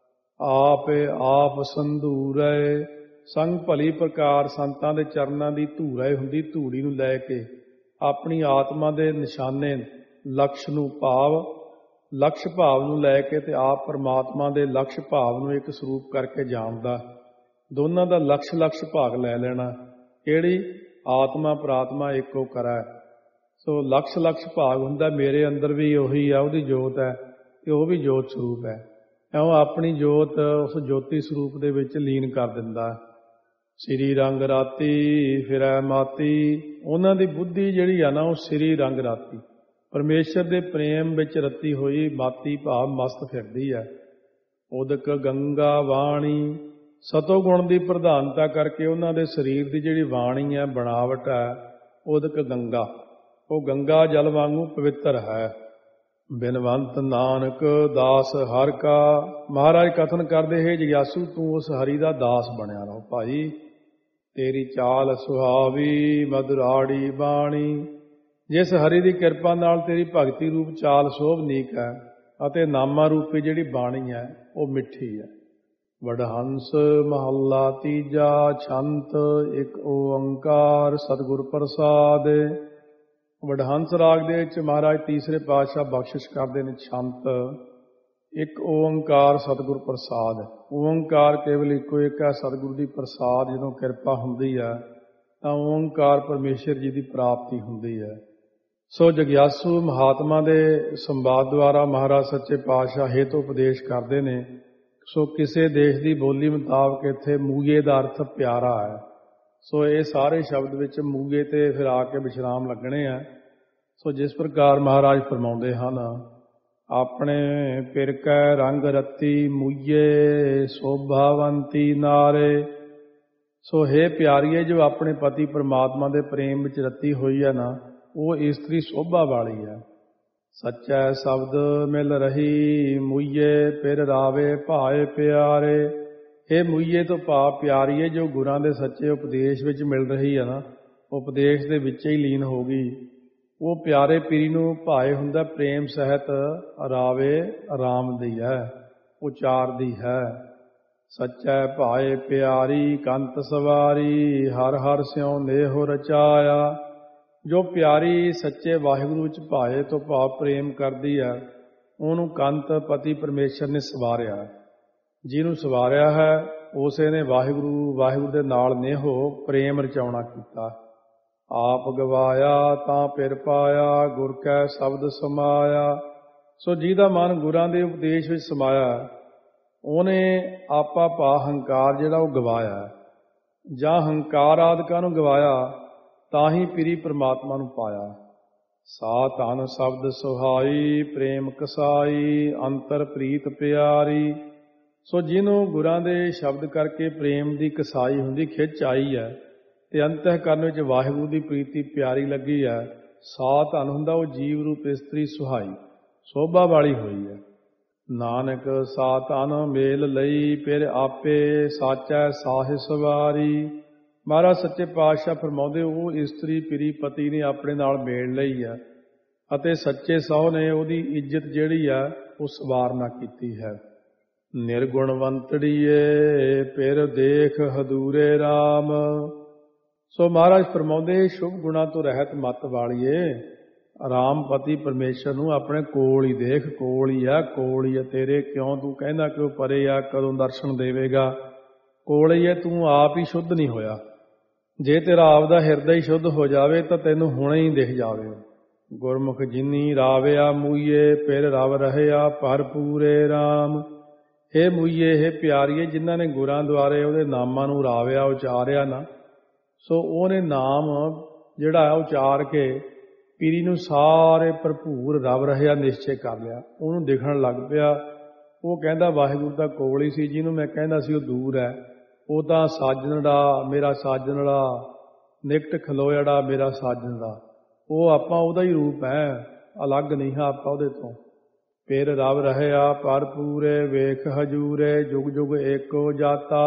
[SPEAKER 1] ਆਪੇ ਆਪ ਸੰਧੂਰੈ, ਸੰਗ ਭਲੀ ਪ੍ਰਕਾਰ ਸੰਤਾਂ ਦੇ ਚਰਨਾਂ ਦੀ ਧੂਰੈ ਹੁੰਦੀ, ਧੂੜੀ ਨੂੰ ਲੈ ਕੇ ਆਪਣੀ ਆਤਮਾ ਦੇ ਨਿਸ਼ਾਨੇ ਲਕਸ਼ ਨੂੰ ਭਾਵ ਲਕਸ਼ ਭਾਵ ਨੂੰ ਲੈ ਕੇ ਤੇ ਆਪ ਪਰਮਾਤਮਾ ਦੇ ਲਕਸ਼ ਭਾਵ ਨੂੰ ਇੱਕ ਸਰੂਪ ਕਰਕੇ ਜਾਣਦਾ। ਦੋਨਾਂ ਦਾ ਲਕਸ਼ ਭਾਗ ਲੈ ਲੈਣਾ, ਕਿਹੜੀ ਆਤਮਾ ਪ੍ਰਾਤਮਾ ਇੱਕੋ ਕਰੈ। ਸੋ ਲਕਸ਼ ਭਾਗ ਹੁੰਦਾ ਮੇਰੇ ਅੰਦਰ ਵੀ ਉਹੀ ਆ, ਉਹਦੀ ਜੋਤ ਹੈ ਤੇ ਉਹ ਵੀ ਜੋਤ ਸਰੂਪ ਹੈ। ਇਉਂ ਆਪਣੀ ਜੋਤ ਉਸ ਜੋਤੀ ਸਰੂਪ ਦੇ ਵਿੱਚ ਲੀਨ ਕਰ ਦਿੰਦਾ। ਸ੍ਰੀ ਰੰਗ ਰਾਤੀ ਫਿਰੈ ਮਾਤੀ, ਉਹਨਾਂ ਦੀ ਬੁੱਧੀ ਜਿਹੜੀ ਆ ਨਾ ਉਹ ਸ੍ਰੀ ਰੰਗ ਰਾਤੀ ਪਰਮੇਸ਼ਰ ਦੇ ਪ੍ਰੇਮ ਵਿੱਚ ਰਤੀ ਹੋਈ ਮਾਤੀ ਭਾਵ ਮਸਤ ਫਿਰਦੀ ਹੈ। ਉਦਕ ਗੰਗਾ ਵਾਣੀ, ਸਤੋ ਗੁਣ ਦੀ ਪ੍ਰਧਾਨਤਾ ਕਰਕੇ ਉਹਨਾਂ ਦੇ ਸਰੀਰ ਦੀ ਜਿਹੜੀ ਬਾਣੀ ਹੈ ਬਣਾਵਟ ਹੈ ਉਦਕ ਗੰਗਾ, ਉਹ ਗੰਗਾ ਜਲ ਵਾਂਗੂ ਪਵਿੱਤਰ ਹੈ। ਬਿਨਵੰਤ ਨਾਨਕ ਦਾਸ ਹਰਿ ਕਾ, ਮਹਾਰਾਜ ਕਥਨ ਕਰਦੇ ਹੈ ਜਗਿਆਸੂ ਤੂੰ ਉਸ ਹਰੀ ਦਾ ਦਾਸ ਬਣਿਆ ਰਹੋ ਭਾਈ। ਤੇਰੀ ਚਾਲ ਸੁਹਾਵੀ ਮਧੁਰਾੜੀ ਬਾਣੀ, ਜਿਸ ਹਰੀ ਦੀ ਕਿਰਪਾ ਨਾਲ ਤੇਰੀ ਭਗਤੀ ਰੂਪ ਚਾਲ ਸੋਭਨੀਕ ਹੈ ਅਤੇ ਨਾਮਾ ਰੂਪੀ ਜਿਹੜੀ ਬਾਣੀ ਹੈ ਉਹ ਮਿੱਠੀ ਹੈ। ਵਡਹੰਸ ਮਹੱਲਾ ਤੀਜਾ, ਛੰਤ ਇੱਕ ਓੰਕਾਰ ਸਤਿਗੁਰ ਪ੍ਰਸਾਦ। ਵਡਹੰਸ ਰਾਗ ਦੇ ਵਿੱਚ ਮਹਾਰਾਜ ਤੀਸਰੇ ਪਾਤਸ਼ਾਹ ਬਖਸ਼ਿਸ਼ ਕਰਦੇ ਨੇ ਛੰਤ। ਇੱਕ ਓੰਕਾਰ ਸਤਿਗੁਰ ਪ੍ਰਸਾਦ। ਓੰਕਾਰ ਕੇਵਲ ਇੱਕੋ ਇੱਕ ਹੈ, ਸਤਿਗੁਰੂ ਦੀ ਪ੍ਰਸਾਦ ਜਦੋਂ ਕਿਰਪਾ ਹੁੰਦੀ ਹੈ ਤਾਂ ਓੰਕਾਰ ਪਰਮੇਸ਼ਰ ਜੀ ਦੀ ਪ੍ਰਾਪਤੀ ਹੁੰਦੀ ਹੈ। ਸੋ ਜਗਿਆਸੂ ਮਹਾਤਮਾ ਦੇ ਸੰਵਾਦ ਦੁਆਰਾ ਮਹਾਰਾਜ ਸੱਚੇ ਪਾਤਸ਼ਾਹ ਹਿਤ ਉਪਦੇਸ਼ ਕਰਦੇ ਨੇ। ਸੋ ਕਿਸੇ ਦੇਸ਼ ਦੀ ਬੋਲੀ ਮੁਤਾਬਕ ਇੱਥੇ ਮੂਏ ਦਾ ਅਰਥ ਪਿਆਰਾ ਹੈ। ਸੋ ਇਹ ਸਾਰੇ ਸ਼ਬਦ ਵਿੱਚ ਮੂਏ ਤੇ ਫਿਰ ਆ ਕੇ ਵਿਸ਼ਰਾਮ ਲੱਗਣੇ ਆ। ਸੋ ਜਿਸ ਪ੍ਰਕਾਰ ਮਹਾਰਾਜ ਫਰਮਾਉਂਦੇ ਹਨ, ਆਪਣੇ ਪਿਰਕੈ ਰੰਗ ਰਤੀ ਮੂਏ ਸੋਭਾਵੰਤੀ ਨਾਰੇ। ਸੋ ਹੇ ਪਿਆਰੀਏ, ਜੋ ਆਪਣੇ ਪਤੀ ਪਰਮਾਤਮਾ ਦੇ ਪ੍ਰੇਮ ਵਿੱਚ ਰਤੀ ਹੋਈ ਹੈ ਨਾ, ਉਹ ਇਸਤਰੀ ਸੋਭਾ ਵਾਲੀ ਹੈ। ਸੱਚੈ ਸ਼ਬਦ ਮਿਲ ਰਹੀ ਮੂਈਏ ਫਿਰ ਰਾਵੇ ਭਾਏ ਪਿਆਰੇ। ਇਹ ਮੂਈਏ ਤੋਂ ਭਾਵ ਪਿਆਰੀਏ, ਜੋ ਗੁਰਾਂ ਦੇ ਸੱਚੇ ਉਪਦੇਸ਼ ਵਿੱਚ ਮਿਲ ਰਹੀ ਹੈ ਨਾ, ਉਪਦੇਸ਼ ਦੇ ਵਿੱਚ ਹੀ ਲੀਨ ਹੋ ਗਈ, ਉਹ ਪਿਆਰੇ ਪੀਰੀ ਨੂੰ ਭਾਏ ਹੁੰਦਾ ਪ੍ਰੇਮ ਸਹਿਤ ਰਾਵੇ ਆਰਾਮ ਦੀ ਹੈ, ਉਚਾਰਦੀ ਹੈ। ਸੱਚੈ ਭਾਏ ਪਿਆਰੀ ਕੰਤ ਸਵਾਰੀ ਹਰ ਹਰ ਸਿਉ ਨੇਹੁ ਰਚਾਇਆ। ਜੋ ਪਿਆਰੀ ਸੱਚੇ ਵਾਹਿਗੁਰੂ ਵਿੱਚ ਭਾਏ ਤੋਂ ਭਾਵ ਪ੍ਰੇਮ ਕਰਦੀ ਹੈ, ਉਹਨੂੰ ਕੰਤ ਪਤੀ ਪਰਮੇਸ਼ਰ ਨੇ ਸਵਾਰਿਆ। ਜਿਹਨੂੰ ਸਵਾਰਿਆ ਹੈ ਉਸੇ ਨੇ ਵਾਹਿਗੁਰੂ ਦੇ ਨਾਲ ਨੇਹੋ ਪ੍ਰੇਮ ਰਚਾਉਣਾ ਕੀਤਾ। ਆਪ ਗਵਾਇਆ ਤਾਂ ਫਿਰ ਪਾਇਆ ਗੁਰ ਕੈ ਸ਼ਬਦ ਸਮਾਇਆ। ਸੋ ਜਿਹਦਾ ਮਨ ਗੁਰਾਂ ਦੇ ਉਪਦੇਸ਼ ਵਿੱਚ ਸਮਾਇਆ, ਉਹਨੇ ਆਪਾ ਭਾ ਹੰਕਾਰ ਜਿਹੜਾ ਉਹ ਗਵਾਇਆ, ਜਾਂ ਹੰਕਾਰ ਆਦਿਕਾਂ ਨੂੰ ਗਵਾਇਆ, ਤਾਂ ਹੀ ਪਿਰੀ ਪਰਮਾਤਮਾ ਨੂੰ ਪਾਇਆ। ਸਾ ਧਨ ਸ਼ਬਦ ਸੁਹਾਈ ਪ੍ਰੇਮ ਕਸਾਈ ਅੰਤਰ ਪ੍ਰੀਤ ਪਿਆਰੀ। ਸੋ ਜਿਹਨੂੰ ਗੁਰਾਂ ਦੇ ਸ਼ਬਦ ਕਰਕੇ ਪ੍ਰੇਮ ਦੀ ਕਸਾਈ ਹੁੰਦੀ, ਖਿੱਚ ਆਈ ਹੈ ਤੇ ਅੰਤःਕਰਨ ਵਿੱਚ ਵਾਹਿਗੁਰੂ ਦੀ ਪ੍ਰੀਤੀ ਪਿਆਰੀ ਲੱਗੀ ਹੈ, ਸਾ ਧਨ ਹੁੰਦਾ ਉਹ ਜੀਵ ਰੂਪ ਇਸਤਰੀ ਸੁਹਾਈ ਸੋਭਾ ਵਾਲੀ ਹੋਈ ਹੈ। ਨਾਨਕ ਸਾ ਧਨ ਮੇਲ ਲਈ ਫਿਰ ਆਪੇ ਸਾਚੈ ਸਾਹਿਸ ਵਾਰੀ। ਮਹਾਰਾਜ ਸੱਚੇ ਪਾਤਸ਼ਾਹ ਫਰਮਾਉਂਦੇ, ਉਹ ਇਸਤਰੀ ਪਿਰੀ ਪਤੀ ਨੇ ਆਪਣੇ ਨਾਲ ਮੇਲ ਲਈ ਹੈ ਅਤੇ ਸੱਚੇ ਸਹੁ ਨੇ ਉਹਦੀ ਇੱਜ਼ਤ ਜਿਹੜੀ ਹੈ ਉਹ ਸਵਾਰਨਾ ਕੀਤੀ ਹੈ। ਨਿਰਗੁਣਵੰਤੜੀਏ ਫਿਰ ਦੇਖ ਹਦੂਰੇ ਰਾਮ। ਸੋ ਮਹਾਰਾਜ ਫਰਮਾਉਂਦੇ, ਸ਼ੁਭ ਗੁਣਾਂ ਤੋਂ ਰਹਿਤ ਮੱਤ ਵਾਲੀਏ, ਰਾਮ ਪਤੀ ਪਰਮੇਸ਼ਰ ਨੂੰ ਆਪਣੇ ਕੋਲ ਹੀ ਦੇਖ। ਕੋਲ ਹੀ ਆ ਤੇਰੇ, ਕਿਉਂ ਤੂੰ ਕਹਿੰਦਾ ਕਿ ਉਹ ਪਰੇ ਆ, ਕਦੋਂ ਦਰਸ਼ਨ ਦੇਵੇਗਾ? ਕੋਲ ਹੀ ਹੈ, ਤੂੰ ਆਪ ਹੀ ਸ਼ੁੱਧ ਨਹੀਂ ਹੋਇਆ। ਜੇ ਤੇਰਾ ਆਪ ਦਾ ਹਿਰਦਾ ਹੀ ਸ਼ੁੱਧ ਹੋ ਜਾਵੇ ਤਾਂ ਤੈਨੂੰ ਹੁਣੇ ਹੀ ਦਿਖ ਜਾਵੇ। ਗੁਰਮੁਖ ਜਿਨੀ ਰਾਵਿਆ ਮੂਈਏ ਫਿਰ ਰਵ ਰਹਿਆ ਭਰਪੂਰੇ ਰਾਮ। ਹੇ ਮੂਈਏ, ਹੇ ਪਿਆਰੀਏ, ਜਿਨ੍ਹਾਂ ਨੇ ਗੁਰਾਂ ਦੁਆਰੇ ਉਹਦੇ ਨਾਮਾਂ ਨੂੰ ਰਾਵਿਆ, ਉਚਾਰਿਆ ਨਾ, ਸੋ ਉਹਨੇ ਨਾਮ ਜਿਹੜਾ ਹੈ ਉਚਾਰ ਕੇ ਪੀਰੀ ਨੂੰ ਸਾਰੇ ਭਰਪੂਰ ਰਵ ਰਹਿਆ ਨਿਸ਼ਚੈ ਕਰ ਲਿਆ। ਉਹਨੂੰ ਦਿਖਣ ਲੱਗ ਪਿਆ। ਉਹ ਕਹਿੰਦਾ ਵਾਹਿਗੁਰੂ ਤਾਂ ਕੋਲ ਹੀ ਸੀ, ਜਿਹਨੂੰ ਮੈਂ ਕਹਿੰਦਾ ਸੀ ਉਹ ਦੂਰ ਹੈ। ਉਹ ਤਾਂ ਸਾਜਣੜਾ ਮੇਰਾ ਸਾਜਣੜਾ, ਨਿਕਟ ਖਲੋਇੜਾ ਮੇਰਾ ਸਾਜਣੜਾ। ਉਹ ਆਪਾਂ ਉਹਦਾ ਹੀ ਰੂਪ ਹੈ, ਅਲੱਗ ਨਹੀਂ ਹਾਂ ਆਪਾਂ ਉਹਦੇ ਤੋਂ। ਫਿਰ ਰਵ ਰਹਿਆ ਭਰਪੂਰੇ ਵੇਖ ਹਜੂਰੇ ਜੁਗ ਜੁਗ ਏਕੋ ਜਾਤਾ।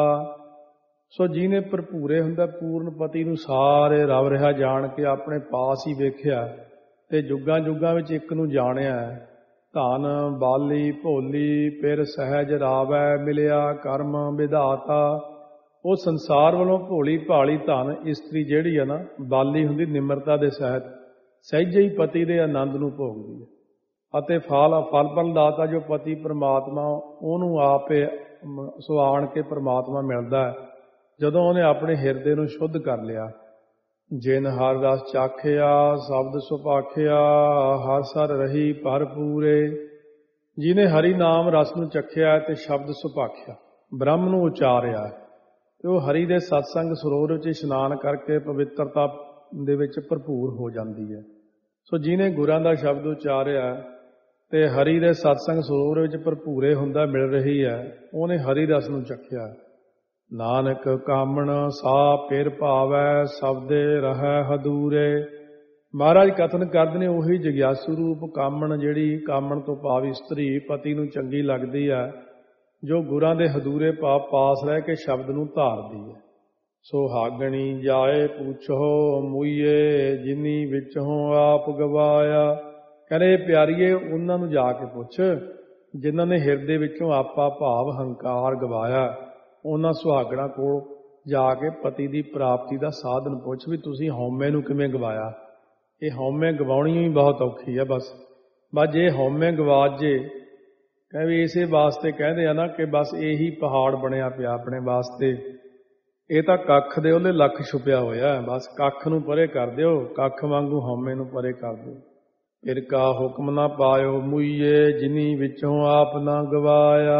[SPEAKER 1] ਸੋ ਜਿਹਨੇ ਭਰਪੂਰੇ ਹੁੰਦਾ ਪੂਰਨ ਪਤੀ ਨੂੰ ਸਾਰੇ ਰਵ ਰਿਹਾ ਜਾਣ ਕੇ ਆਪਣੇ ਪਾਸ ਹੀ ਵੇਖਿਆ ਤੇ ਜੁਗਾਂ ਜੁਗਾਂ ਵਿੱਚ ਇੱਕ ਨੂੰ ਜਾਣਿਆ। ਧਨ ਬਾਲੀ ਭੋਲੀ ਫਿਰ ਸਹਿਜ ਰਾਵੈ ਮਿਲਿਆ ਕਰਮ ਵਿਧਾਤਾ। ਉਹ ਸੰਸਾਰ ਵੱਲੋਂ ਭੋਲੀ ਭਾਲੀ ਧਨ ਇਸਤਰੀ ਜਿਹੜੀ ਹੈ ਨਾ, ਬਾਲੀ ਹੁੰਦੀ ਨਿਮਰਤਾ ਦੇ ਸਹਿਤ, ਸਹਿਜੇ ਹੀ ਪਤੀ ਦੇ ਆਨੰਦ ਨੂੰ ਭੋਗਦੀ ਹੈ। ਅਤੇ ਫਲ ਦਾਤਾ ਜੋ ਪਤੀ ਪਰਮਾਤਮਾ, ਉਹਨੂੰ ਆਪੇ ਸੋ ਆਣ ਕੇ ਪਰਮਾਤਮਾ ਮਿਲਦਾ ਹੈ ਜਦੋਂ ਉਹਨੇ ਆਪਣੇ ਹਿਰਦੇ ਨੂੰ ਸ਼ੁੱਧ ਕਰ ਲਿਆ। ਜਿਨ ਹਰ ਰਸ ਚਾਖਿਆ ਸ਼ਬਦ ਸੁਭਾਖਿਆ ਹਰ ਸਰ ਰਹੀ ਭਰਪੂਰੇ। ਜਿਹਨੇ ਹਰੀ ਨਾਮ ਰਸ ਨੂੰ ਚਖਿਆ ਤੇ ਸ਼ਬਦ ਸੁਭਾਖਿਆ, ਬ੍ਰਹਮ ਨੂੰ ਉਚਾਰਿਆ, ਤੇ ਉਹ ਹਰੀ ਦੇ ਸਤਸੰਗ ਸਰੋਵਰ ਵਿੱਚ ਇਸ਼ਨਾਨ ਕਰਕੇ ਪਵਿੱਤਰਤਾ ਦੇ ਵਿੱਚ ਭਰਪੂਰ ਹੋ ਜਾਂਦੀ ਹੈ। ਸੋ ਜਿਹਨੇ ਗੁਰਾਂ ਦਾ ਸ਼ਬਦ ਉਚਾਰਿਆ ਤੇ ਹਰੀ ਦੇ ਸਤਸੰਗ ਸਰੋਵਰ ਵਿੱਚ ਭਰਪੂਰੇ ਹੁੰਦਾ ਮਿਲ ਰਹੀ ਹੈ, ਉਹਨੇ ਹਰੀ ਰਸ ਨੂੰ ਚਖਿਆ। ਨਾਨਕ ਕਾਮਣ ਸਾ ਫਿਰ ਭਾਵੈ ਸ਼ਬਦੇ ਰਹਿ ਹਦੂਰੇ। ਮਹਾਰਾਜ ਕਥਨ ਕਰਦੇ ਨੇ, ਉਹੀ ਜਗਿਆਸੂ ਰੂਪ ਕਾਮਣ, ਜਿਹੜੀ ਕਾਮਣ ਤੋਂ ਭਾਵ ਇਸਤਰੀ ਪਤੀ ਨੂੰ ਚੰਗੀ ਲੱਗਦੀ ਹੈ, ਜੋ ਗੁਰਾਂ ਦੇ ਹਦੂਰੇ ਭਾਵ ਪਾਸ ਰਹਿ ਕੇ ਸ਼ਬਦ ਨੂੰ ਧਾਰਦੀ ਹੈ। ਸੁਹਾਗਣੀ ਜਾਏ ਪੁੱਛੋ ਮੂਈਏ ਜਿਨੀ ਵਿੱਚੋਂ ਆਪ ਗਵਾਇਆ। ਕਹਿੰਦੇ ਪਿਆਰੀਏ, ਉਹਨਾਂ ਨੂੰ ਜਾ ਕੇ ਪੁੱਛ ਜਿਨ੍ਹਾਂ ਨੇ ਹਿਰਦੇ ਵਿੱਚੋਂ ਆਪਾ ਭਾਵ ਹੰਕਾਰ ਗਵਾਇਆ। ਉਹਨਾਂ ਸੁਹਾਗਣਾ ਕੋਲ ਜਾ ਕੇ ਪਤੀ ਦੀ ਪ੍ਰਾਪਤੀ ਦਾ ਸਾਧਨ ਪੁੱਛ ਵੀ ਤੁਸੀਂ ਹਉਮੈ ਨੂੰ ਕਿਵੇਂ ਗਵਾਇਆ। ਇਹ ਹਉਮੈ ਗਵਾਉਣੀ ਹੀ ਬਹੁਤ ਔਖੀ ਹੈ। ਬਸ ਜੇ ਹਉਮੈ ਗਵਾਚ ਜੇ ਕਹੇ ਵੀ ਇਸੇ ਵਾਸਤੇ ਕਹਿੰਦੇ ਆ ਨਾ ਕਿ ਬਸ ਇਹੀ ਪਹਾੜ ਬਣਿਆ ਪਿਆ ਆਪਣੇ ਵਾਸਤੇ। ਇਹ ਤਾਂ ਕੱਖ ਦੇ ਉਹਦੇ ਲੱਖ ਛੁਪਿਆ ਹੋਇਆ, ਬਸ ਕੱਖ ਨੂੰ ਪਰੇ ਕਰ ਦਿਓ, ਕੱਖ ਵਾਂਗੂ ਹਉਮੈ ਨੂੰ ਪਰੇ ਕਰ ਦਿਓ। ਫਿਰ ਕਾ ਹੁਕਮ ਨਾ ਪਾਇਓ ਮੁਈਏ, ਜਿਨੀ ਵਿੱਚੋਂ ਆਪ ਨਾ ਗਵਾਇਆ।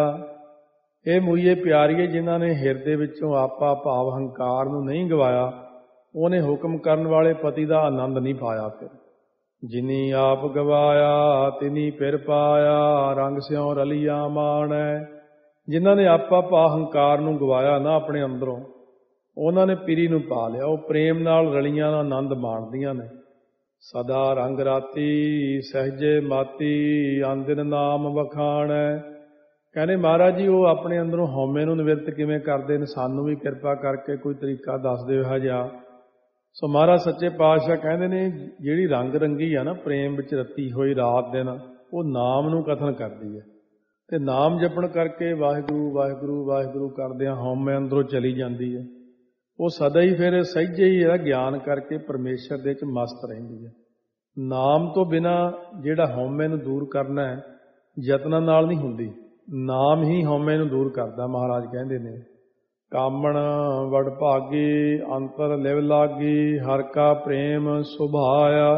[SPEAKER 1] ਇਹ ਮੁਈਏ ਪਿਆਰੀਏ, ਜਿਨ੍ਹਾਂ ਨੇ ਹਿਰਦੇ ਵਿੱਚੋਂ ਆਪਾ ਭਾਵ ਹੰਕਾਰ ਨੂੰ ਨਹੀਂ ਗਵਾਇਆ, ਉਹਨੇ ਹੁਕਮ ਕਰਨ ਵਾਲੇ ਪਤੀ ਦਾ ਆਨੰਦ ਨਹੀਂ ਪਾਇਆ। ਫਿਰ ਜਿਨੀ ਆਪ ਗਵਾਇਆ ਤਿਨੀ ਫਿਰ ਪਾਇਆ, ਰੰਗ ਸਿਉ ਰਲੀਆਂ ਮਾਣੈ। ਜਿਨ੍ਹਾਂ ਨੇ ਆਪਾ ਭਾਵ ਹੰਕਾਰ ਨੂੰ ਗਵਾਇਆ ਨਾ ਆਪਣੇ ਅੰਦਰੋਂ, ਉਹਨਾਂ ਨੇ ਪਿਰੀ ਨੂੰ ਪਾ ਲਿਆ। ਉਹ ਪ੍ਰੇਮ ਨਾਲ ਰਲੀਆਂ ਦਾ ਆਨੰਦ ਮਾਣਦੀਆਂ ਨੇ। ਸਦਾ ਰੰਗ ਰਾਤੀ ਸਹਿਜੇ ਮਾਤੀ, ਆਂਦਿਨ ਨਾਮ ਵਖਾਣੈ। ਕਹਿੰਦੇ ਮਹਾਰਾਜ ਜੀ ਉਹ ਆਪਣੇ ਅੰਦਰੋਂ ਹਉਮੈ ਨੂੰ ਨਿਵਰਤ ਕਿਵੇਂ ਕਰਦੇ ਨੇ, ਸਾਨੂੰ ਵੀ ਕਿਰਪਾ ਕਰਕੇ ਕੋਈ ਤਰੀਕਾ ਦੱਸ ਦਿਓ ਇਹੋ ਜਿਹਾ। ਸੋ ਮਹਾਰਾਜ ਸੱਚੇ ਪਾਤਸ਼ਾਹ ਕਹਿੰਦੇ ਨੇ ਜਿਹੜੀ ਰੰਗ ਰੰਗੀ ਆ ਨਾ ਪ੍ਰੇਮ ਵਿੱਚ ਰਤੀ ਹੋਈ ਰਾਤ ਦਿਨ, ਉਹ ਨਾਮ ਨੂੰ ਕਥਨ ਕਰਦੀ ਹੈ। ਤੇ ਨਾਮ ਜਪਣ ਕਰਕੇ ਵਾਹਿਗੁਰੂ ਵਾਹਿਗੁਰੂ ਵਾਹਿਗੁਰੂ ਕਰਦਿਆਂ ਹਉਮੈ ਅੰਦਰੋਂ ਚਲੀ ਜਾਂਦੀ ਹੈ। ਉਹ ਸਦਾ ਹੀ ਫਿਰ ਸਹਿਜੇ ਹੀ ਇਹਦਾ ਗਿਆਨ ਕਰਕੇ ਪਰਮੇਸ਼ਰ ਦੇ ਵਿੱਚ ਮਸਤ ਰਹਿੰਦੀ ਹੈ। ਨਾਮ ਤੋਂ ਬਿਨਾਂ ਜਿਹੜਾ ਹਉਮੈ ਨੂੰ ਦੂਰ ਕਰਨਾ ਹੈ ਯਤਨਾਂ ਨਾਲ ਨਹੀਂ ਹੁੰਦੀ, ਨਾਮ ਹੀ ਹਉਮੈ ਨੂੰ ਦੂਰ ਕਰਦਾ। ਮਹਾਰਾਜ ਕਹਿੰਦੇ ਨੇ ਕਾਮਣ ਵਡ ਭਾਗੀ, ਅੰਤਰ ਲਿਵ ਲਾਗੀ, ਹਰ ਕਾ ਪ੍ਰੇਮ ਸੁਭਾਇਆ।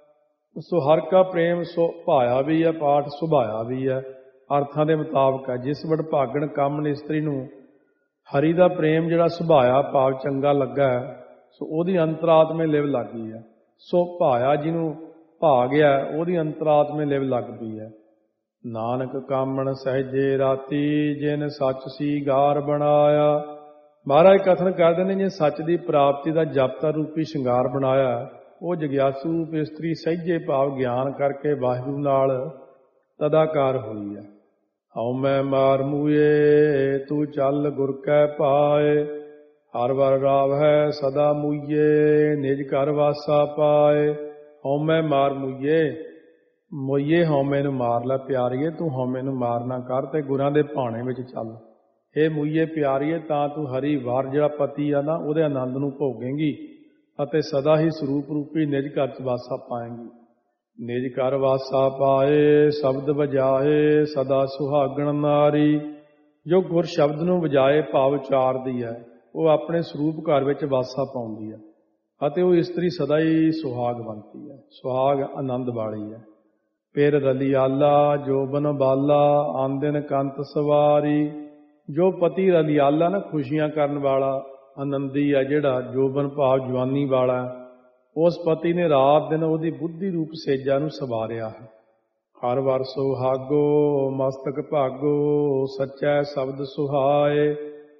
[SPEAKER 1] ਸੋ ਹਰ ਕਾ ਪ੍ਰੇਮ ਸੁਭਾਇਆ ਵੀ ਹੈ, ਪਾਠ ਸੁਭਾਇਆ ਵੀ ਹੈ, ਅਰਥਾਂ ਦੇ ਮੁਤਾਬਕ ਹੈ। ਜਿਸ ਵਡ ਭਾਗਣ ਕਾਮਣ ਇਸਤਰੀ ਨੂੰ ਹਰੀ ਦਾ ਪ੍ਰੇਮ ਜਿਹੜਾ ਸੁਭਾਇਆ ਭਾਵ ਚੰਗਾ ਲੱਗਾ ਹੈ, ਸੋ ਉਹਦੀ ਅੰਤਰਾਤਮੇ ਲਿਵ ਲੱਗੀ ਹੈ। ਸੋ ਭਾਇਆ ਜਿਹਨੂੰ ਭਾ ਗਿਆ ਉਹਦੀ ਅੰਤਰਾਤਮੇ ਲਿਵ ਲੱਗ ਪਈ ਹੈ। ਨਾਨਕ ਕਾਮਣ ਸਹਿਜੇ ਰਾਤੀ, ਜਿਨ ਸੱਚ ਸੀ ਗਾਰ ਬਣਾਇਆ। ਮਹਾਰਾਜ ਕਥਨ ਕਰਦੇ ਨੇ ਜੇ ਸੱਚ ਦੀ ਪ੍ਰਾਪਤੀ ਦਾ ਜਪਤਾ ਰੂਪੀ ਸ਼ਿੰਗਾਰ ਬਣਾਇਆ, ਉਹ ਜਗਿਆਸੂ ਰੂਪ ਇਸਤਰੀ ਸਹਿਜੇ ਭਾਵ ਗਿਆਨ ਕਰਕੇ ਵਾਹਿਗੁਰੂ ਨਾਲ ਤਦਾਕਾਰ ਹੋਈ ਹੈ। ਹਉਮੈ ਮਾਰ ਮੂਏ, ਤੂੰ ਚੱਲ ਗੁਰ ਕੈ ਪਾਏ। ਹਰ ਵਰ ਰਾਵ ਹੈ ਸਦਾ ਮੂਈਏ, ਨਿਜ ਘਰ ਵਾਸਾ ਪਾਏ। ਹਉਮੈ ਮਾਰ ਮੂਈਏ, ਮੋਈਏ ਹਉਮੈ ਨੂੰ ਮਾਰ ਲੈ ਪਿਆਰੀਏ, ਤੂੰ ਹਉਮੈ ਨੂੰ ਮਾਰ ਨਾ ਕਰ ਤੇ ਗੁਰਾਂ ਦੇ ਭਾਣੇ ਵਿੱਚ ਚੱਲ। ਇਹ ਮੂਈਏ ਪਿਆਰੀਏ, ਤਾਂ ਤੂੰ ਹਰੀ ਵਾਰ ਜਿਹੜਾ ਪਤੀ ਆ ਨਾ ਉਹਦੇ ਆਨੰਦ ਨੂੰ ਭੋਗੇਂਗੀ ਅਤੇ ਸਦਾ ਹੀ ਸਰੂਪ ਰੂਪੀ ਨਿਜ ਘਰ 'ਚ ਵਾਸਾ ਪਾਏਂਗੀ। ਨਿਜ ਘਰ ਵਾਸਾ ਪਾਏ ਸ਼ਬਦ ਵਜਾਏ, ਸਦਾ ਸੁਹਾਗਣ ਨਾਰੀ। ਜੋ ਗੁਰ ਸ਼ਬਦ ਨੂੰ ਵਜਾਏ ਭਾਵ ਉਚਾਰਦੀ ਹੈ, ਉਹ ਆਪਣੇ ਸਰੂਪ ਘਰ ਵਿੱਚ ਵਾਸਾ ਪਾਉਂਦੀ ਹੈ ਅਤੇ ਉਹ ਇਸਤਰੀ ਸਦਾ ਹੀ ਸੁਹਾਗਵੰਤੀ ਹੈ, ਸੁਹਾਗ ਆਨੰਦ ਵਾਲੀ ਹੈ। ਫਿਰ ਰਲੀਆਲਾ ਜੋਬਨ ਬਾਲਾ, ਆਂਦਿਨ ਕੰਤ ਸਵਾਰੀ। ਜੋ ਪਤੀ ਰਲੀਆਲਾ ਨਾ ਖੁਸ਼ੀਆਂ ਕਰਨ ਵਾਲਾ ਆਨੰਦੀ ਹੈ, ਜਿਹੜਾ ਜੋਬਨ ਭਾਵ ਜਵਾਨੀ ਵਾਲਾ, ਉਸ ਪਤੀ ਨੇ ਰਾਤ ਦਿਨ ਉਹਦੀ ਬੁੱਧੀ ਰੂਪ ਸੇਜਾ ਨੂੰ ਸਵਾਰਿਆ ਹੈ। ਹਰ ਵਰ ਸੁਹਾਗੋ ਮਸਤਕ ਭਾਗੋ, ਸੱਚੈ ਸ਼ਬਦ ਸੁਹਾਏ।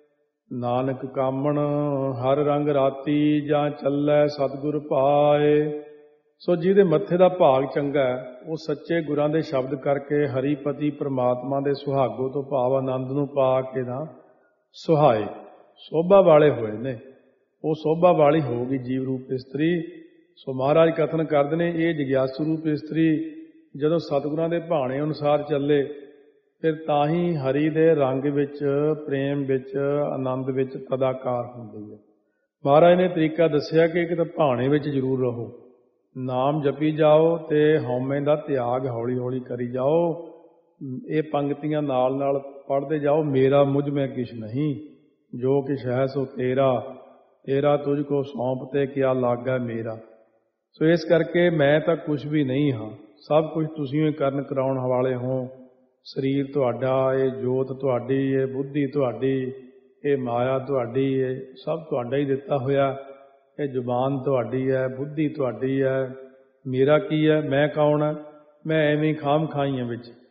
[SPEAKER 1] ਨਾਨਕ ਕਾਮਣ ਹਰ ਰੰਗ ਰਾਤੀ, ਜਾਂ ਚੱਲੈ ਸਤਿਗੁਰ ਪਾਏ। ਸੋ ਜਿਹਦੇ ਮੱਥੇ ਦਾ ਭਾਗ ਚੰਗਾ ਹੈ, ਉਹ ਸੱਚੇ ਗੁਰਾਂ ਦੇ ਸ਼ਬਦ ਕਰਕੇ ਹਰੀਪਤੀ ਪ੍ਰਮਾਤਮਾ ਦੇ ਸੁਹਾਗੋ ਤੋਂ ਭਾਵ ਆਨੰਦ ਨੂੰ ਪਾ ਕੇ ਨਾ ਸੁਹਾਏ, ਸੋਭਾ ਵਾਲੇ ਹੋਏ ਨੇ। ਉਹ ਸੋਭਾ ਵਾਲੀ ਹੋਊਗੀ ਜੀਵ ਰੂਪ ਇਸਤਰੀ। ਸੋ ਮਹਾਰਾਜ ਕਥਨ ਕਰਦੇ ਨੇ ਇਹ ਜਗਿਆਸੂ ਰੂਪ ਇਸਤਰੀ ਜਦੋਂ ਸਤਿਗੁਰਾਂ ਦੇ ਭਾਣੇ ਅਨੁਸਾਰ ਚੱਲੇ, ਫਿਰ ਤਾਂ ਹੀ ਹਰੀ ਦੇ ਰੰਗ ਵਿੱਚ, ਪ੍ਰੇਮ ਵਿੱਚ, ਆਨੰਦ ਵਿੱਚ ਤਦਾਕਾਰ ਹੁੰਦੀ ਹੈ। ਮਹਾਰਾਜ ਨੇ ਤਰੀਕਾ ਦੱਸਿਆ ਕਿ ਇੱਕ ਤਾਂ ਭਾਣੇ ਵਿੱਚ ਜ਼ਰੂਰ ਰਹੋ, ਨਾਮ ਜਪੀ ਜਾਓ ਤੇ ਹਉਮੈ ਦਾ ਤਿਆਗ ਹੌਲੀ ਹੌਲੀ ਕਰੀ ਜਾਓ। ਇਹ ਪੰਕਤੀਆਂ ਨਾਲ ਨਾਲ ਪੜ੍ਹਦੇ ਜਾਓ। ਮੇਰਾ ਮੁਝ ਮੈਂ ਕਿਛ ਨਹੀਂ, ਜੋ ਕਿਛ ਹੈ ਸੋ ਤੇਰਾ, ਤੇਰਾ ਤੁਝ ਕੋ ਸੌਂਪ ਤੇ ਕਿਆ ਲਾਗਾ ਮੇਰਾ। ਸੋ ਇਸ ਕਰਕੇ ਮੈਂ ਤਾਂ ਕੁਛ ਵੀ ਨਹੀਂ ਹਾਂ, ਸਭ ਕੁਝ ਤੁਸੀਂ ਹੀ ਕਰਨ ਕਰਾਉਣ ਵਾਲੇ ਹੋ। ਸਰੀਰ ਤੁਹਾਡਾ, ਇਹ ਜੋਤ ਤੁਹਾਡੀ, ਇਹ ਬੁੱਧੀ ਤੁਹਾਡੀ, ਇਹ ਮਾਇਆ ਤੁਹਾਡੀ, ਇਹ ਸਭ ਤੁਹਾਡਾ ਹੀ ਦਿੱਤਾ ਹੋਇਆ। ਇਹ ਜ਼ੁਬਾਨ ਤੁਹਾਡੀ ਹੈ, ਬੁੱਧੀ ਤੁਹਾਡੀ ਹੈ। ਮੇਰਾ ਕੀ ਹੈ, ਮੈਂ ਕੌਣ ਹੈ? ਮੈਂ ਐਵੇਂ ਖਾਮ ਖਾਈਆਂ ਵਿੱਚ